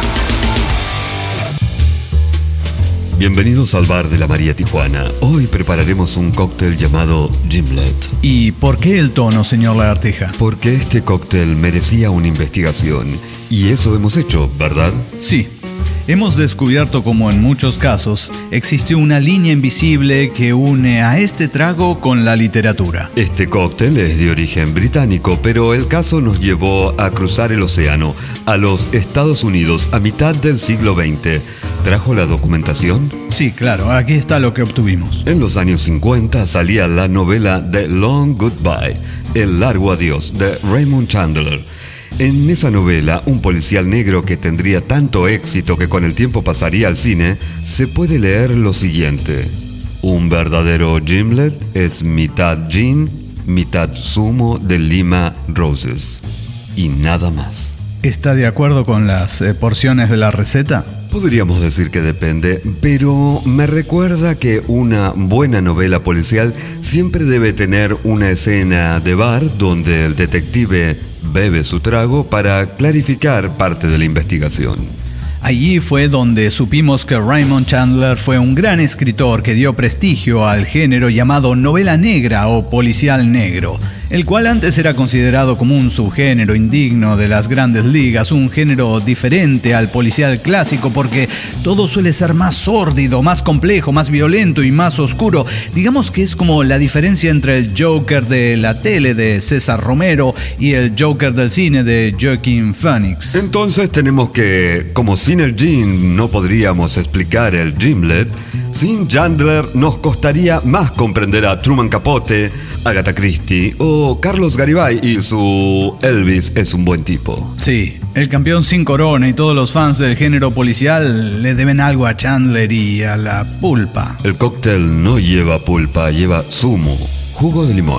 Bienvenidos al bar de la María Tijuana. Hoy prepararemos un cóctel llamado Gimlet. ¿Y por qué el tono, señor Lagartija? Porque este cóctel merecía una investigación. Y eso hemos hecho, ¿verdad? Sí. Hemos descubierto como en muchos casos existe una línea invisible que une a este trago con la literatura. Este cóctel es de origen británico, pero el caso nos llevó a cruzar el océano, a los Estados Unidos, a mitad del siglo XX. ¿Trajo la documentación? Sí, claro, aquí está lo que obtuvimos. En los años 50 salía la novela The Long Goodbye, El largo adiós, de Raymond Chandler. En esa novela, un policial negro que tendría tanto éxito que con el tiempo pasaría al cine, se puede leer lo siguiente. Un verdadero gimlet es mitad gin, mitad zumo de lima roses. Y nada más. ¿Está de acuerdo con las porciones de la receta? Podríamos decir que depende, pero me recuerda que una buena novela policial siempre debe tener una escena de bar donde el detective bebe su trago para clarificar parte de la investigación. Allí fue donde supimos que Raymond Chandler fue un gran escritor que dio prestigio al género llamado novela negra o policial negro, el cual antes era considerado como un subgénero indigno de las grandes ligas, un género diferente al policial clásico porque todo suele ser más sórdido, más complejo, más violento y más oscuro. Digamos que es como la diferencia entre el Joker de la tele de César Romero y el Joker del cine de Joaquin Phoenix. Entonces tenemos que, como sin el gin no podríamos explicar el gimlet, sin Chandler nos costaría más comprender a Truman Capote, Agatha Christie o Carlos Garibay y su Elvis es un buen tipo. Sí, el campeón sin corona y todos los fans del género policial le deben algo a Chandler y a la pulpa. El cóctel no lleva pulpa, lleva zumo, jugo de limón.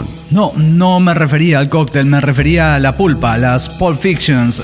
No me refería al cóctel, me refería a la pulpa, las Pulp Fictions,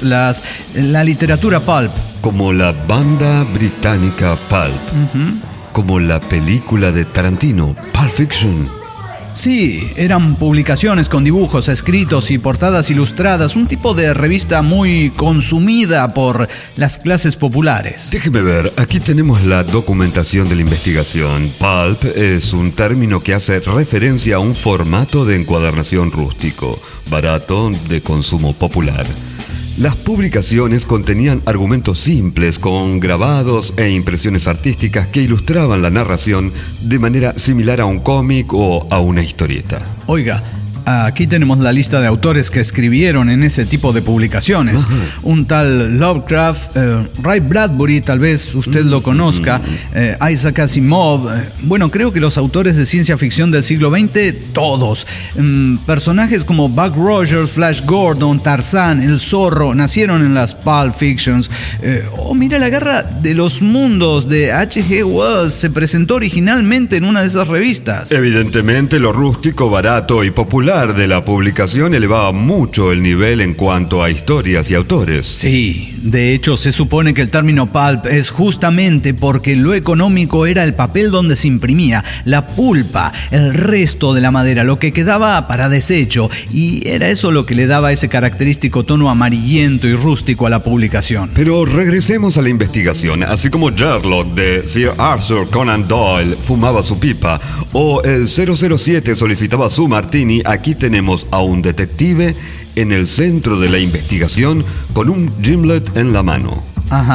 la literatura pulp. Como la banda británica Pulp. Como la película de Tarantino, Pulp Fiction. Sí, eran publicaciones con dibujos, escritos y portadas ilustradas, un tipo de revista muy consumida por las clases populares. Déjeme ver, aquí tenemos la documentación de la investigación. Pulp es un término que hace referencia a un formato de encuadernación rústico, barato, de consumo popular. Las publicaciones contenían argumentos simples con grabados e impresiones artísticas que ilustraban la narración de manera similar a un cómic o a una historieta. Oiga, aquí tenemos la lista de autores que escribieron en ese tipo de publicaciones. Un tal Lovecraft, Ray Bradbury, tal vez usted lo conozca, Isaac Asimov. Bueno, creo que los autores de ciencia ficción del siglo XX, todos. Personajes como Buck Rogers, Flash Gordon, Tarzán, El Zorro, nacieron en las Pulp Fictions. Mira, La Guerra de los Mundos de H.G. Wells se presentó originalmente en una de esas revistas. Evidentemente, lo rústico, barato y popular de la publicación elevaba mucho el nivel en cuanto a historias y autores. Sí, de hecho se supone que el término pulp es justamente porque lo económico era el papel donde se imprimía, la pulpa, el resto de la madera, lo que quedaba para desecho, y era eso lo que le daba ese característico tono amarillento y rústico a la publicación. Pero regresemos a la investigación. Así como Sherlock de Sir Arthur Conan Doyle fumaba su pipa o el 007 solicitaba su martini, aquí tenemos a un detective en el centro de la investigación con un gimlet en la mano. Ajá.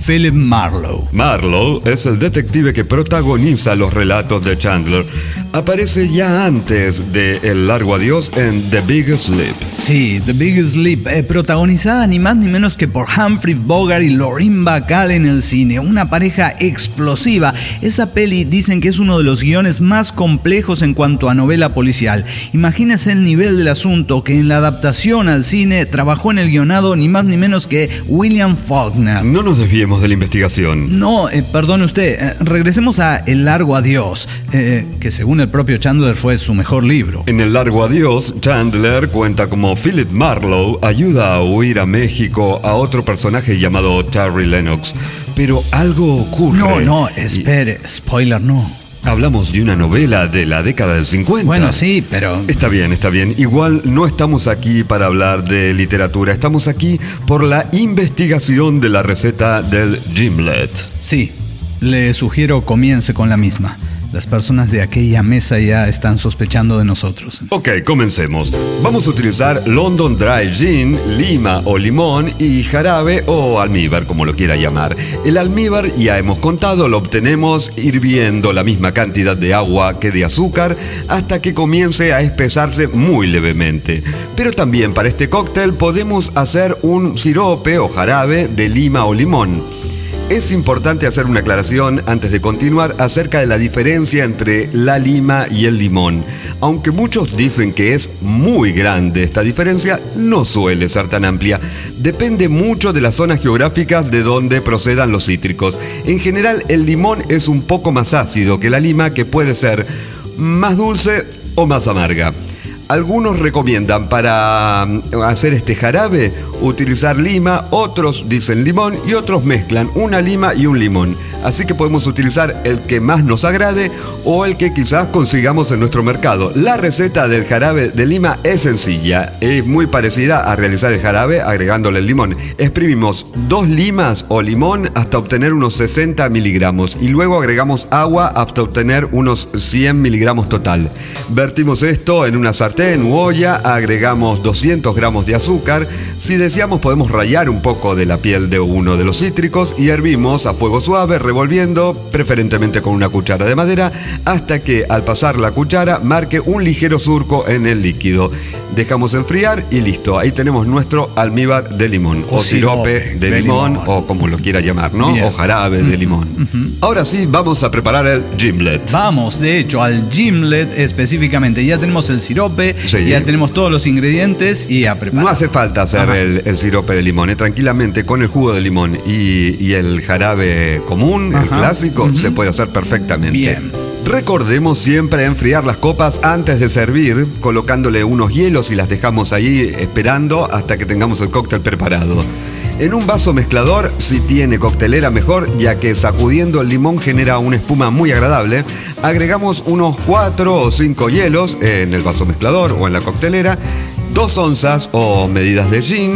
Philip Marlowe. Marlowe es el detective que protagoniza los relatos de Chandler. Aparece ya antes de El largo adiós en The Big Sleep. Sí, The Big Sleep, protagonizada ni más ni menos que por Humphrey Bogart y Lauren Bacall en el cine. Una pareja explosiva. Esa peli dicen que es uno de los guiones más complejos en cuanto a novela policial. Imagínense el nivel del asunto, que en la adaptación al cine trabajó en el guionado ni más ni menos que William Faulkner. No nos desviemos de la investigación. No, perdone usted, regresemos a El largo adiós, que según el propio Chandler fue su mejor libro. En El largo adiós, Chandler cuenta cómo Philip Marlowe ayuda a huir a México a otro personaje llamado Terry Lennox. Pero algo ocurre. No, espere, spoiler no. Hablamos de una novela de la década del 50. Bueno, sí, pero... Está bien. Igual no estamos aquí para hablar de literatura. Estamos aquí por la investigación de la receta del gimlet. Sí, le sugiero comience con la misma. Las personas de aquella mesa ya están sospechando de nosotros. Ok, comencemos. Vamos a utilizar London Dry Gin, lima o limón y jarabe o almíbar, como lo quiera llamar. El almíbar, ya hemos contado, lo obtenemos hirviendo la misma cantidad de agua que de azúcar hasta que comience a espesarse muy levemente. Pero también para este cóctel podemos hacer un sirope o jarabe de lima o limón. Es importante hacer una aclaración antes de continuar acerca de la diferencia entre la lima y el limón. Aunque muchos dicen que es muy grande esta diferencia, no suele ser tan amplia. Depende mucho de las zonas geográficas de donde procedan los cítricos. En general, el limón es un poco más ácido que la lima, que puede ser más dulce o más amarga. Algunos recomiendan para hacer este jarabe utilizar lima, otros dicen limón y otros mezclan una lima y un limón. Así que podemos utilizar el que más nos agrade o el que quizás consigamos en nuestro mercado. La receta del jarabe de lima es sencilla, es muy parecida a realizar el jarabe agregándole el limón. Exprimimos 2 limas o limón hasta obtener unos 60 miligramos y luego agregamos agua hasta obtener unos 100 miligramos total. Vertimos esto en una sartén u olla, agregamos 200 gramos de azúcar. Si deseamos podemos rallar un poco de la piel de uno de los cítricos y hervimos a fuego suave, revolviendo, preferentemente con una cuchara de madera, hasta que al pasar la cuchara marque un ligero surco en el líquido. Dejamos enfriar y listo. Ahí tenemos nuestro almíbar de limón o sirope de limón o como lo quiera llamar, ¿no? Bien. O jarabe de limón. Ahora sí, vamos a preparar el gimlet. Vamos, de hecho, al gimlet específicamente. Ya tenemos el sirope, sí. Ya tenemos todos los ingredientes y a preparar. No hace falta hacer el sirope de limón. Tranquilamente con el jugo de limón y el jarabe común, el clásico, se puede hacer perfectamente. Bien. Recordemos siempre enfriar las copas antes de servir, colocándole unos hielos y las dejamos ahí esperando hasta que tengamos el cóctel preparado. En un vaso mezclador, si tiene coctelera mejor, ya que sacudiendo el limón genera una espuma muy agradable, agregamos unos 4 o 5 hielos en el vaso mezclador o en la coctelera, 2 onzas o medidas de gin,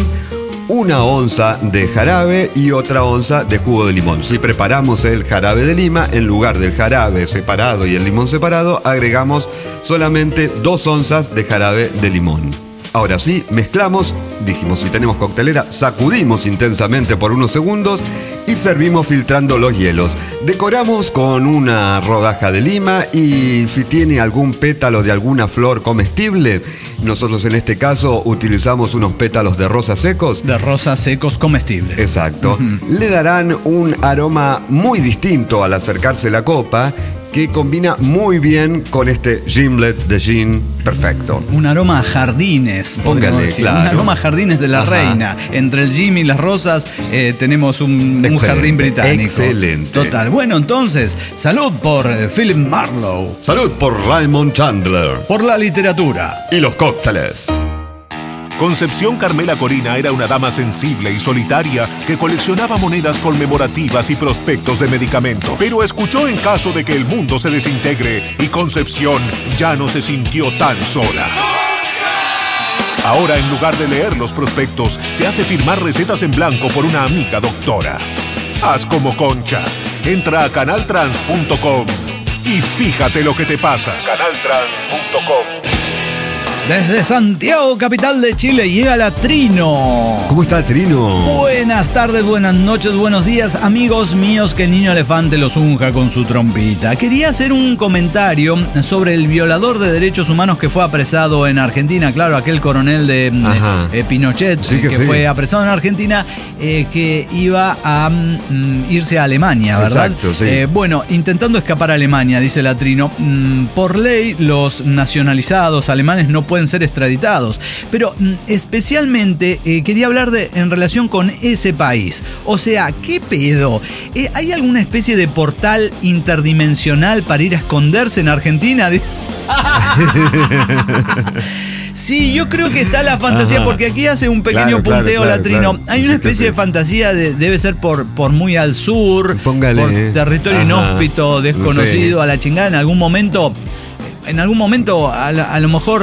1 onza de jarabe y otra onza de jugo de limón. Si preparamos el jarabe de lima, en lugar del jarabe separado y el limón separado, agregamos solamente 2 onzas de jarabe de limón. Ahora sí, mezclamos, dijimos si tenemos coctelera, sacudimos intensamente por unos segundos y servimos filtrando los hielos. Decoramos con una rodaja de lima y si tiene algún pétalo de alguna flor comestible, nosotros en este caso utilizamos unos pétalos de rosas secos. De rosas secos comestibles. Exacto. Le darán un aroma muy distinto al acercarse la copa, que combina muy bien con este gimlet de gin perfecto. Un aroma a jardines, póngale, claro. Un aroma a jardines de la reina. Entre el gin y las rosas tenemos un jardín británico. Excelente. Total. Bueno, entonces, salud por Philip Marlowe. Salud por Raymond Chandler. Por la literatura. Y los cócteles. Concepción Carmela Corina era una dama sensible y solitaria que coleccionaba monedas conmemorativas y prospectos de medicamentos. Pero escuchó en caso de que el mundo se desintegre y Concepción ya no se sintió tan sola. Ahora, en lugar de leer los prospectos, se hace firmar recetas en blanco por una amiga doctora. Haz como Concha. Entra a canaltrans.com y fíjate lo que te pasa. canaltrans.com. Desde Santiago, capital de Chile, llega la Trino. ¿Cómo está, Trino? Buenas tardes, buenas noches, buenos días, amigos míos, que el niño elefante los unja con su trompita. Quería hacer un comentario sobre el violador de derechos humanos que fue apresado en Argentina. Claro, aquel coronel de Pinochet, sí, que fue apresado en Argentina, que iba a irse a Alemania, ¿verdad? Exacto, sí. Bueno, intentando escapar a Alemania, dice la Trino. Por ley, los nacionalizados alemanes no pueden ser extraditados, pero especialmente quería hablar en relación con ese país. O sea, ¿qué pedo? ¿Hay alguna especie de portal interdimensional para ir a esconderse en Argentina? Sí, yo creo que está la fantasía, porque aquí hace un pequeño punteo la Trino. Hay una especie de fantasía, debe ser por muy al sur, póngale, por territorio inhóspito, desconocido, a la chingada. En algún momento, a lo mejor,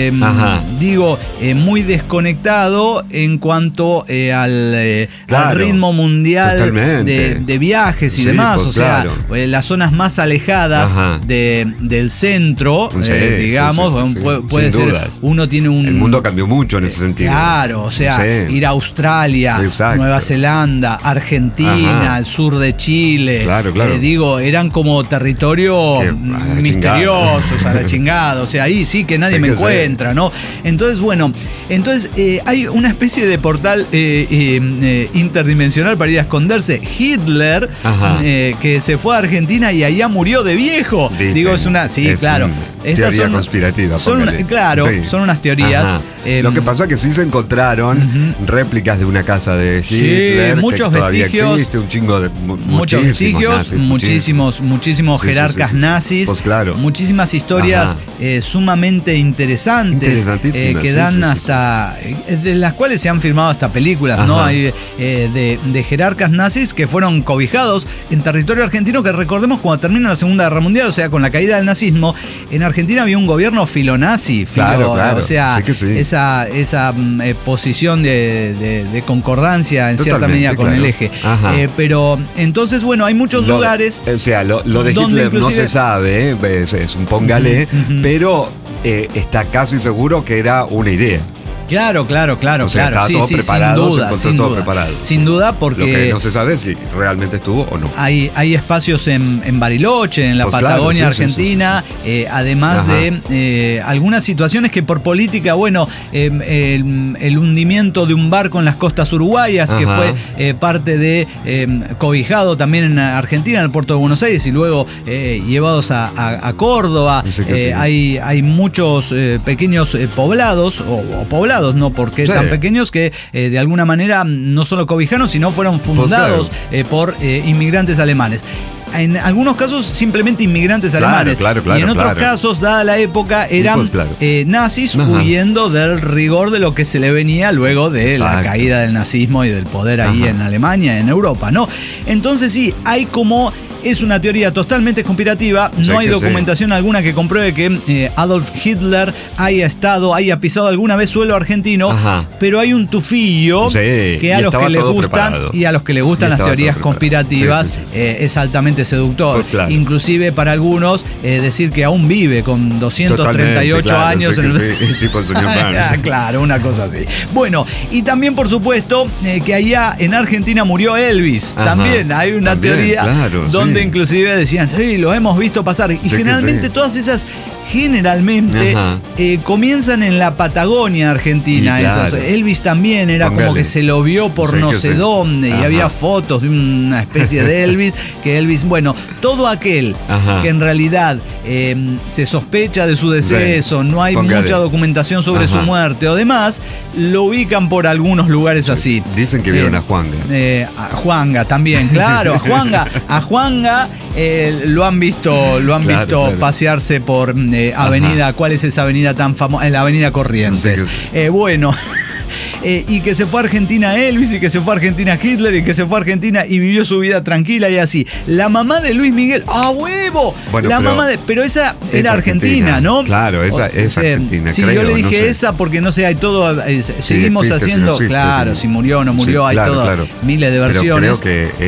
muy desconectado en cuanto al ritmo mundial de viajes y demás. Pues, o sea, las zonas más alejadas del centro, digamos, puede ser. Dudas. Uno tiene el mundo cambió mucho en ese sentido. Claro, o sea, ir a Australia, Nueva Zelanda, Argentina, al sur de Chile. Claro. Eran como territorios misteriosos, a la chingada. O sea, ahí sí que nadie me encuentra, ¿no? Entonces, hay una especie de portal interdimensional para ir a esconderse. Hitler, que se fue a Argentina y allá murió de viejo. Dicen, digo, es una... Sí, claro. Estas teoría conspirativa. Son unas teorías. Lo que pasó es que sí se encontraron réplicas de una casa de Hitler. Sí, muchos que todavía vestigios. Existe, un chingo de... Muchos vestigios, muchísimos jerarcas nazis. Pues claro. Muchísimas historias sumamente interesantes que dan hasta... de las cuales se han filmado hasta películas, ¿no? Hay de jerarcas nazis que fueron cobijados en territorio argentino, que recordemos cuando termina la Segunda Guerra Mundial, o sea, con la caída del nazismo, en Argentina había un gobierno filonazi. Claro. O sea, esa posición de concordancia en cierta medida con el eje. Pero entonces, hay muchos lugares... O sea, lo de Hitler no se sabe, es un póngale, pero está casi seguro que era una idea. Claro. O sea, estaba todo preparado, se encontró todo preparado. Sin duda, porque... Lo que no se sabe es si realmente estuvo o no. Hay espacios en Bariloche, en la Patagonia argentina, además de algunas situaciones que por política, el hundimiento de un barco en las costas uruguayas, que fue parte de cobijado también en Argentina, en el puerto de Buenos Aires, y luego llevados a Córdoba. Hay muchos pequeños poblados, o poblados, ¿no? Porque tan pequeños que de alguna manera no solo cobijanos, sino fueron fundados por inmigrantes alemanes. En algunos casos simplemente inmigrantes alemanes. Y en otros casos, dada la época, eran nazis huyendo del rigor de lo que se le venía luego de la caída del nazismo y del poder ahí en Alemania, en Europa, ¿no? Entonces sí, hay como... Es una teoría totalmente conspirativa. No hay documentación alguna que compruebe que Adolf Hitler haya pisado alguna vez suelo argentino, pero hay un tufillo que a los que les gustan y a los que les gustan las teorías conspirativas es altamente seductor. Inclusive para algunos decir que aún vive con 238 años tipo el señor Burns. Claro, una cosa así. Bueno, y también por supuesto que allá en Argentina murió Elvis. También hay una teoría donde inclusive decían, lo hemos visto pasar. Y generalmente todas esas comienzan en la Patagonia argentina. Elvis también era como que se lo vio por no sé dónde, y había fotos de una especie de Elvis, todo aquel que en realidad se sospecha de su deceso, no hay mucha documentación sobre su muerte o demás, lo ubican por algunos lugares así. Dicen que vieron a Juanga. A Juanga también, claro, a Juanga lo han visto pasearse por avenida. ¿Cuál es esa avenida tan famosa? La avenida Corrientes. Y que se fue a Argentina Elvis, y que se fue a Argentina Hitler, y que se fue a Argentina y vivió su vida tranquila y así. La mamá de Luis Miguel, ¡a huevo! Pero esa era argentina, ¿no? Claro, esa es argentina. Sí, yo le dije esa porque no sé, hay todo, seguimos haciendo, si murió o no murió, hay miles de versiones. Pero creo que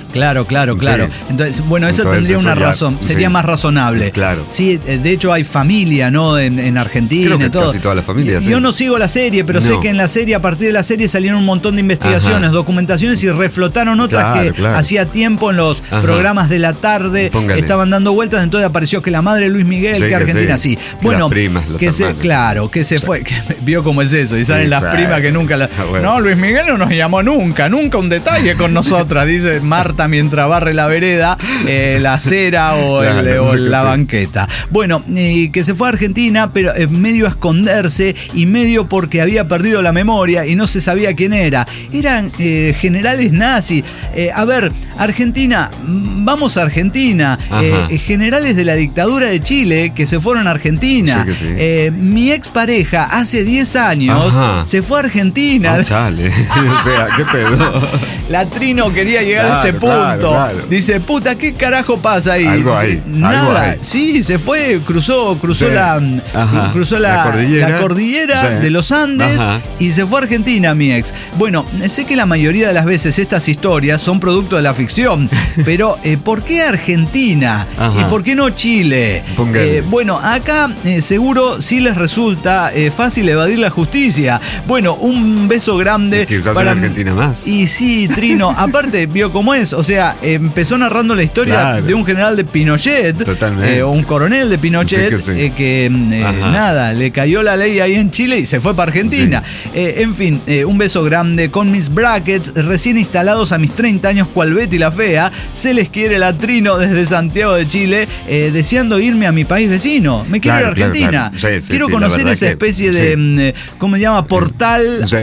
Claro. Sí. Entonces, bueno, eso Entonces, tendría una eso ya- razón, sería sí. más razonable. Claro. Sí, de hecho hay familia, ¿no? En Argentina Creo que y todo. casi toda la familia, sí. Yo no sigo la serie, pero sé No. que en la serie, a partir de la serie, salieron un montón de investigaciones, Ajá. documentaciones y reflotaron otras Claro, que claro. hacía tiempo en los Ajá. programas de la tarde Póngale. estaban dando vueltas, entonces apareció que la madre de Luis Miguel, Sí, que que Argentina sí. sí. Que Bueno, las primas, los que se, hermanos. claro, que se fue, que vio cómo es eso, y salen Sí, las sí. primas que nunca la. Bueno. No, Luis Miguel no nos llamó nunca un detalle con nosotras, dice Marta mientras barre la vereda, la acera o, Claro, o sí que la sí. banqueta. Bueno, que se fue a Argentina, pero medio a esconderse y medio porque había perdido la memoria y no se sabía quién era. Eran generales nazis. A ver, Argentina, vamos a Argentina. Ajá. Generales de la dictadura de Chile que se fueron a Argentina. Sí que sí. Mi expareja hace 10 años Ajá. se fue a Argentina. Ah, chale. O sea, ¿qué pedo? La Trino quería llegar a Claro, este punto. claro. Dice, puta, ¿qué carajo pasa ahí? Algo Dice, hay, nada. algo hay. Sí, se fue, cruzó Sí. Ajá. cruzó La cordillera. Sí. de los Andes Ajá. y se fue a Argentina, mi ex. Bueno, sé que la mayoría de las veces estas historias son producto de la ficción, pero ¿por qué Argentina? Ajá. ¿Y por qué no Chile? Póngale. Bueno, acá seguro sí les resulta fácil evadir la justicia. Bueno, un beso grande Es que quizás en Argentina más. Y sí, Trino, aparte vio cómo es, o sea, empezó narrando la historia Claro. de un general de Pinochet, Totalmente. o un coronel de Pinochet, Sí que sí. que Ajá. nada, le cayó la ley ahí en Chile y se fue para Argentina. En fin, un beso grande con mis brackets recién instalados a mis 30 años cual Betty la Fea. Se les quiere la Trino desde Santiago de Chile, deseando irme a mi país vecino. Me quiero Claro, ir a Argentina. claro, claro. Sí, quiero sí, la conocer verdad esa que especie sí. de, ¿cómo se llama? Portal. Sí.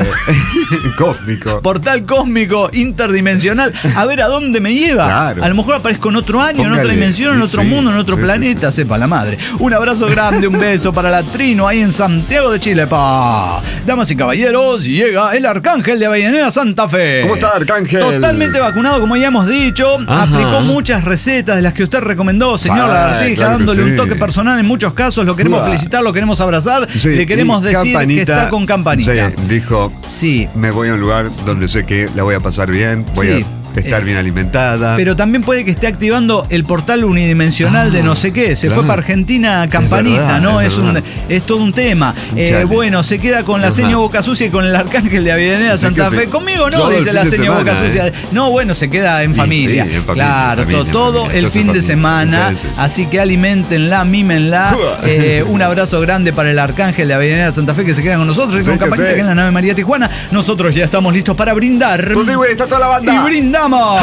Cósmico. Portal cósmico, interdimensional, a ver a dónde me lleva. Claro. A lo mejor aparezco en otro año, en otra Póngale. dimensión, en otro Sí, mundo, en otro sí, planeta, sí, sí. sepa la madre. Un abrazo grande, un beso para la Trino ahí en Santiago de Chile. Pa. Damas y caballeros, llega el Arcángel de Avellaneda Santa Fe. ¿Cómo está, Arcángel? Totalmente vacunado, como ya hemos dicho. Ajá. Aplicó muchas recetas de las que usted recomendó, señor Lagartija, claro que dándole un sí. toque personal en muchos casos. Lo queremos Uah. felicitar, lo queremos abrazar. Sí, Le queremos y decir que está con campanita. Sí, dijo, Sí. me voy a un lugar donde sé que la voy a pasar bien, voy Sí. a estar bien alimentada. Pero también puede que esté activando el portal unidimensional de no sé qué. Se claro. fue para Argentina campanita, verdad, ¿no? es verdad. Es todo un tema. Chale. Bueno, se queda con la Ajá. seño Boca Sucia y con el Arcángel de Avellaneda Sí Santa que Fe. sí. Conmigo no, Todo el dice fin la de seño semana, Boca Sucia. No, bueno, se queda en Y familia. sí, en familia, Claro, en familia, todo en familia. el Entonces, fin de familia. semana. Sí, sí, sí. Así que alimentenla, mímenla. Un abrazo grande para el Arcángel de Avellaneda Santa Fe que se queda con nosotros y Sí con que campanita sí. que es la nave María Tijuana. Nosotros ya estamos listos para brindar. Pues sí, güey, está toda la banda. Y brindamos.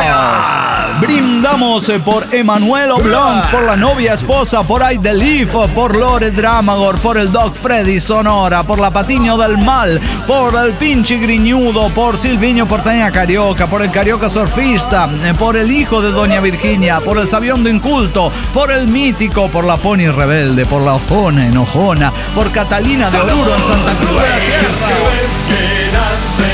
Brindamos por Emanuel Oblong, por la novia esposa, por Aide Leaf, por Lore Dramagor, por el Doc Freddy Sonora, por la Patiño del Mal, por el Pinche Griñudo, por Silviño Portaña Carioca, por el Carioca Surfista, por el hijo de Doña Virginia, por el Sabiondo Inculto, por el Mítico, por la Pony Rebelde, por la Ojona Enojona, por Catalina de Oruro en Santa Cruz de la Sierra.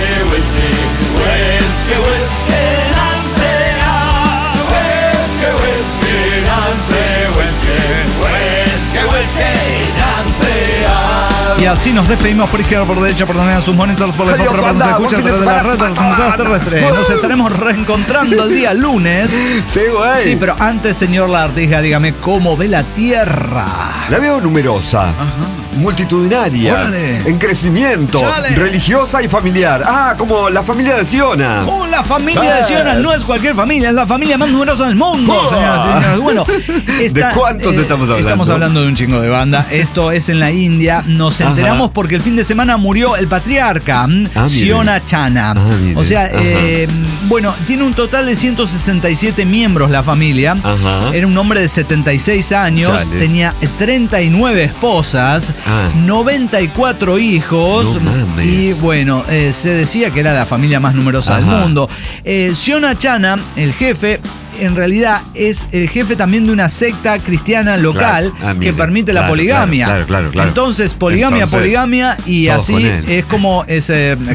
Y así nos despedimos por izquierda, por derecha, por donde vean sus monitores, por la Adiós, foto, banda, se escucha a buen fin través de de la semana. red de las transmisiones terrestres. Nos estaremos reencontrando el día lunes. Sí, güey. Sí, pero antes, señor Lagartija, dígame cómo ve la Tierra. La veo numerosa, multitudinaria, Órale. en crecimiento, Chale. religiosa y familiar. Ah, como la familia de Siona. Oh, la familia de Siona no es cualquier familia, es la familia más numerosa del mundo, señoras y señores. Bueno, ¿De cuántos estamos hablando? Estamos hablando de un chingo de banda. Esto es en la India. Nos Ajá. enteramos porque el fin de semana murió el patriarca mire. Siona Chana. Mire. O sea, Ajá. bueno, tiene un total de 167 miembros la familia. Ajá. Era un hombre de 76 años, Chale. tenía 39 esposas, Ah. 94 hijos. No mames. Y bueno, se decía que era la familia más numerosa del Ajá. mundo. Siona Chana, el jefe, en realidad es el jefe también de una secta cristiana local que permite la poligamia. Claro. Entonces, poligamia, y así es como es,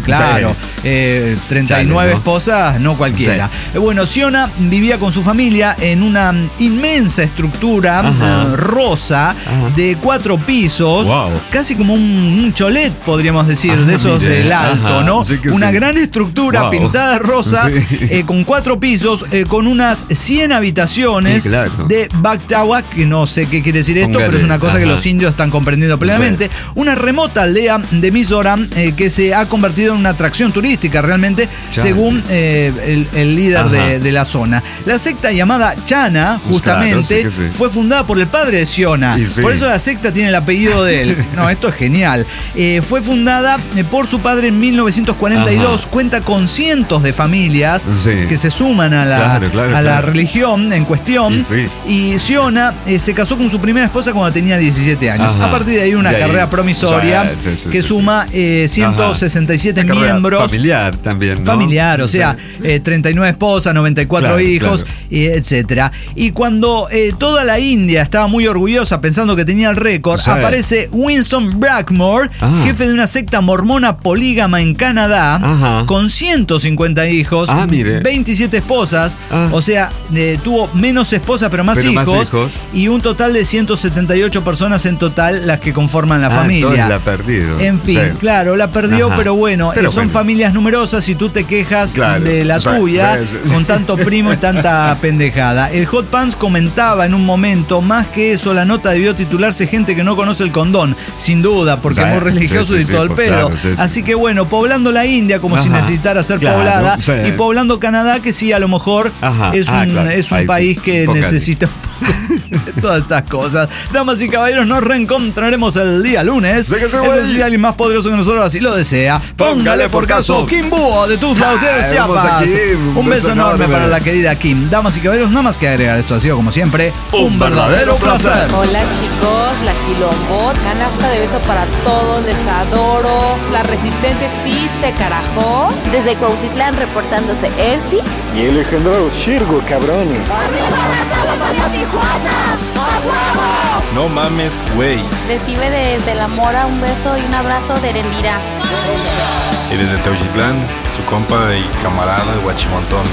39 esposas, no cualquiera. Bueno, Siona vivía con su familia en una inmensa estructura rosa de 4 pisos, casi como un cholet, podríamos decir, de esos del alto, ¿no? Una gran estructura pintada rosa, con 4 pisos, con unas 100 habitaciones de Baktawa, que no sé qué quiere decir esto, pero es una cosa que los indios están comprendiendo plenamente. Una remota aldea de Mizoram que se ha convertido en una atracción turística realmente, según el líder de la zona. La secta llamada Chana, justamente, fue fundada por el padre de Siona. Por eso la secta tiene el apellido de él. No, esto es genial. Fue fundada por su padre en 1942. Cuenta con cientos de familias que se suman a la religión en cuestión. Y Siona se casó con su primera esposa cuando tenía 17 años. A partir de ahí una carrera promisoria que suma 167 miembros. Familiar también, ¿no? Familiar, o sea, 39 esposas, 94 hijos, etcétera. Y cuando toda la India estaba muy orgullosa pensando que tenía el récord, aparece Winston Blackmore, jefe de una secta mormona polígama en Canadá, con 150 hijos, 27 esposas, o sea, tuvo menos esposas pero más hijos, y un total de 178 personas en total las que conforman la familia. Entonces la ha perdido. En fin, claro, la perdió, pero bueno, son familias numerosas y tú te quejas de la tuya con tanto primo y tanta pendejada. El Hot Pants comentaba en un momento, más que eso, la nota debió titularse Gente que no conoce el condón, sin duda, porque es muy religioso y todo el pedo. Así que bueno, poblando la India como si necesitara ser poblada, y poblando Canadá, que sí, a lo mejor es un país que necesita de todas estas cosas. Damas y caballeros, nos reencontraremos el día lunes. Si alguien más poderoso que nosotros así lo desea, póngale por caso Kim Búho de tus lauteres Chiapas. Un beso enorme para la querida Kim. Damas y caballeros, nada más que agregar. Esto ha sido, como siempre, un verdadero placer. Hola chicos, la Quilombot, canasta de beso para todos, les adoro. La resistencia existe, carajo. Desde Cuautitlán reportándose Ersi y el legendario Shirgo, cabrones. No mames, güey. Recibe desde la Mora un beso y un abrazo de Erendira. Y desde Teuchitlán, su compa y camarada de Huachimontón.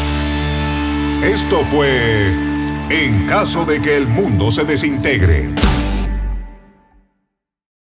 Esto fue En caso de que el mundo se desintegre.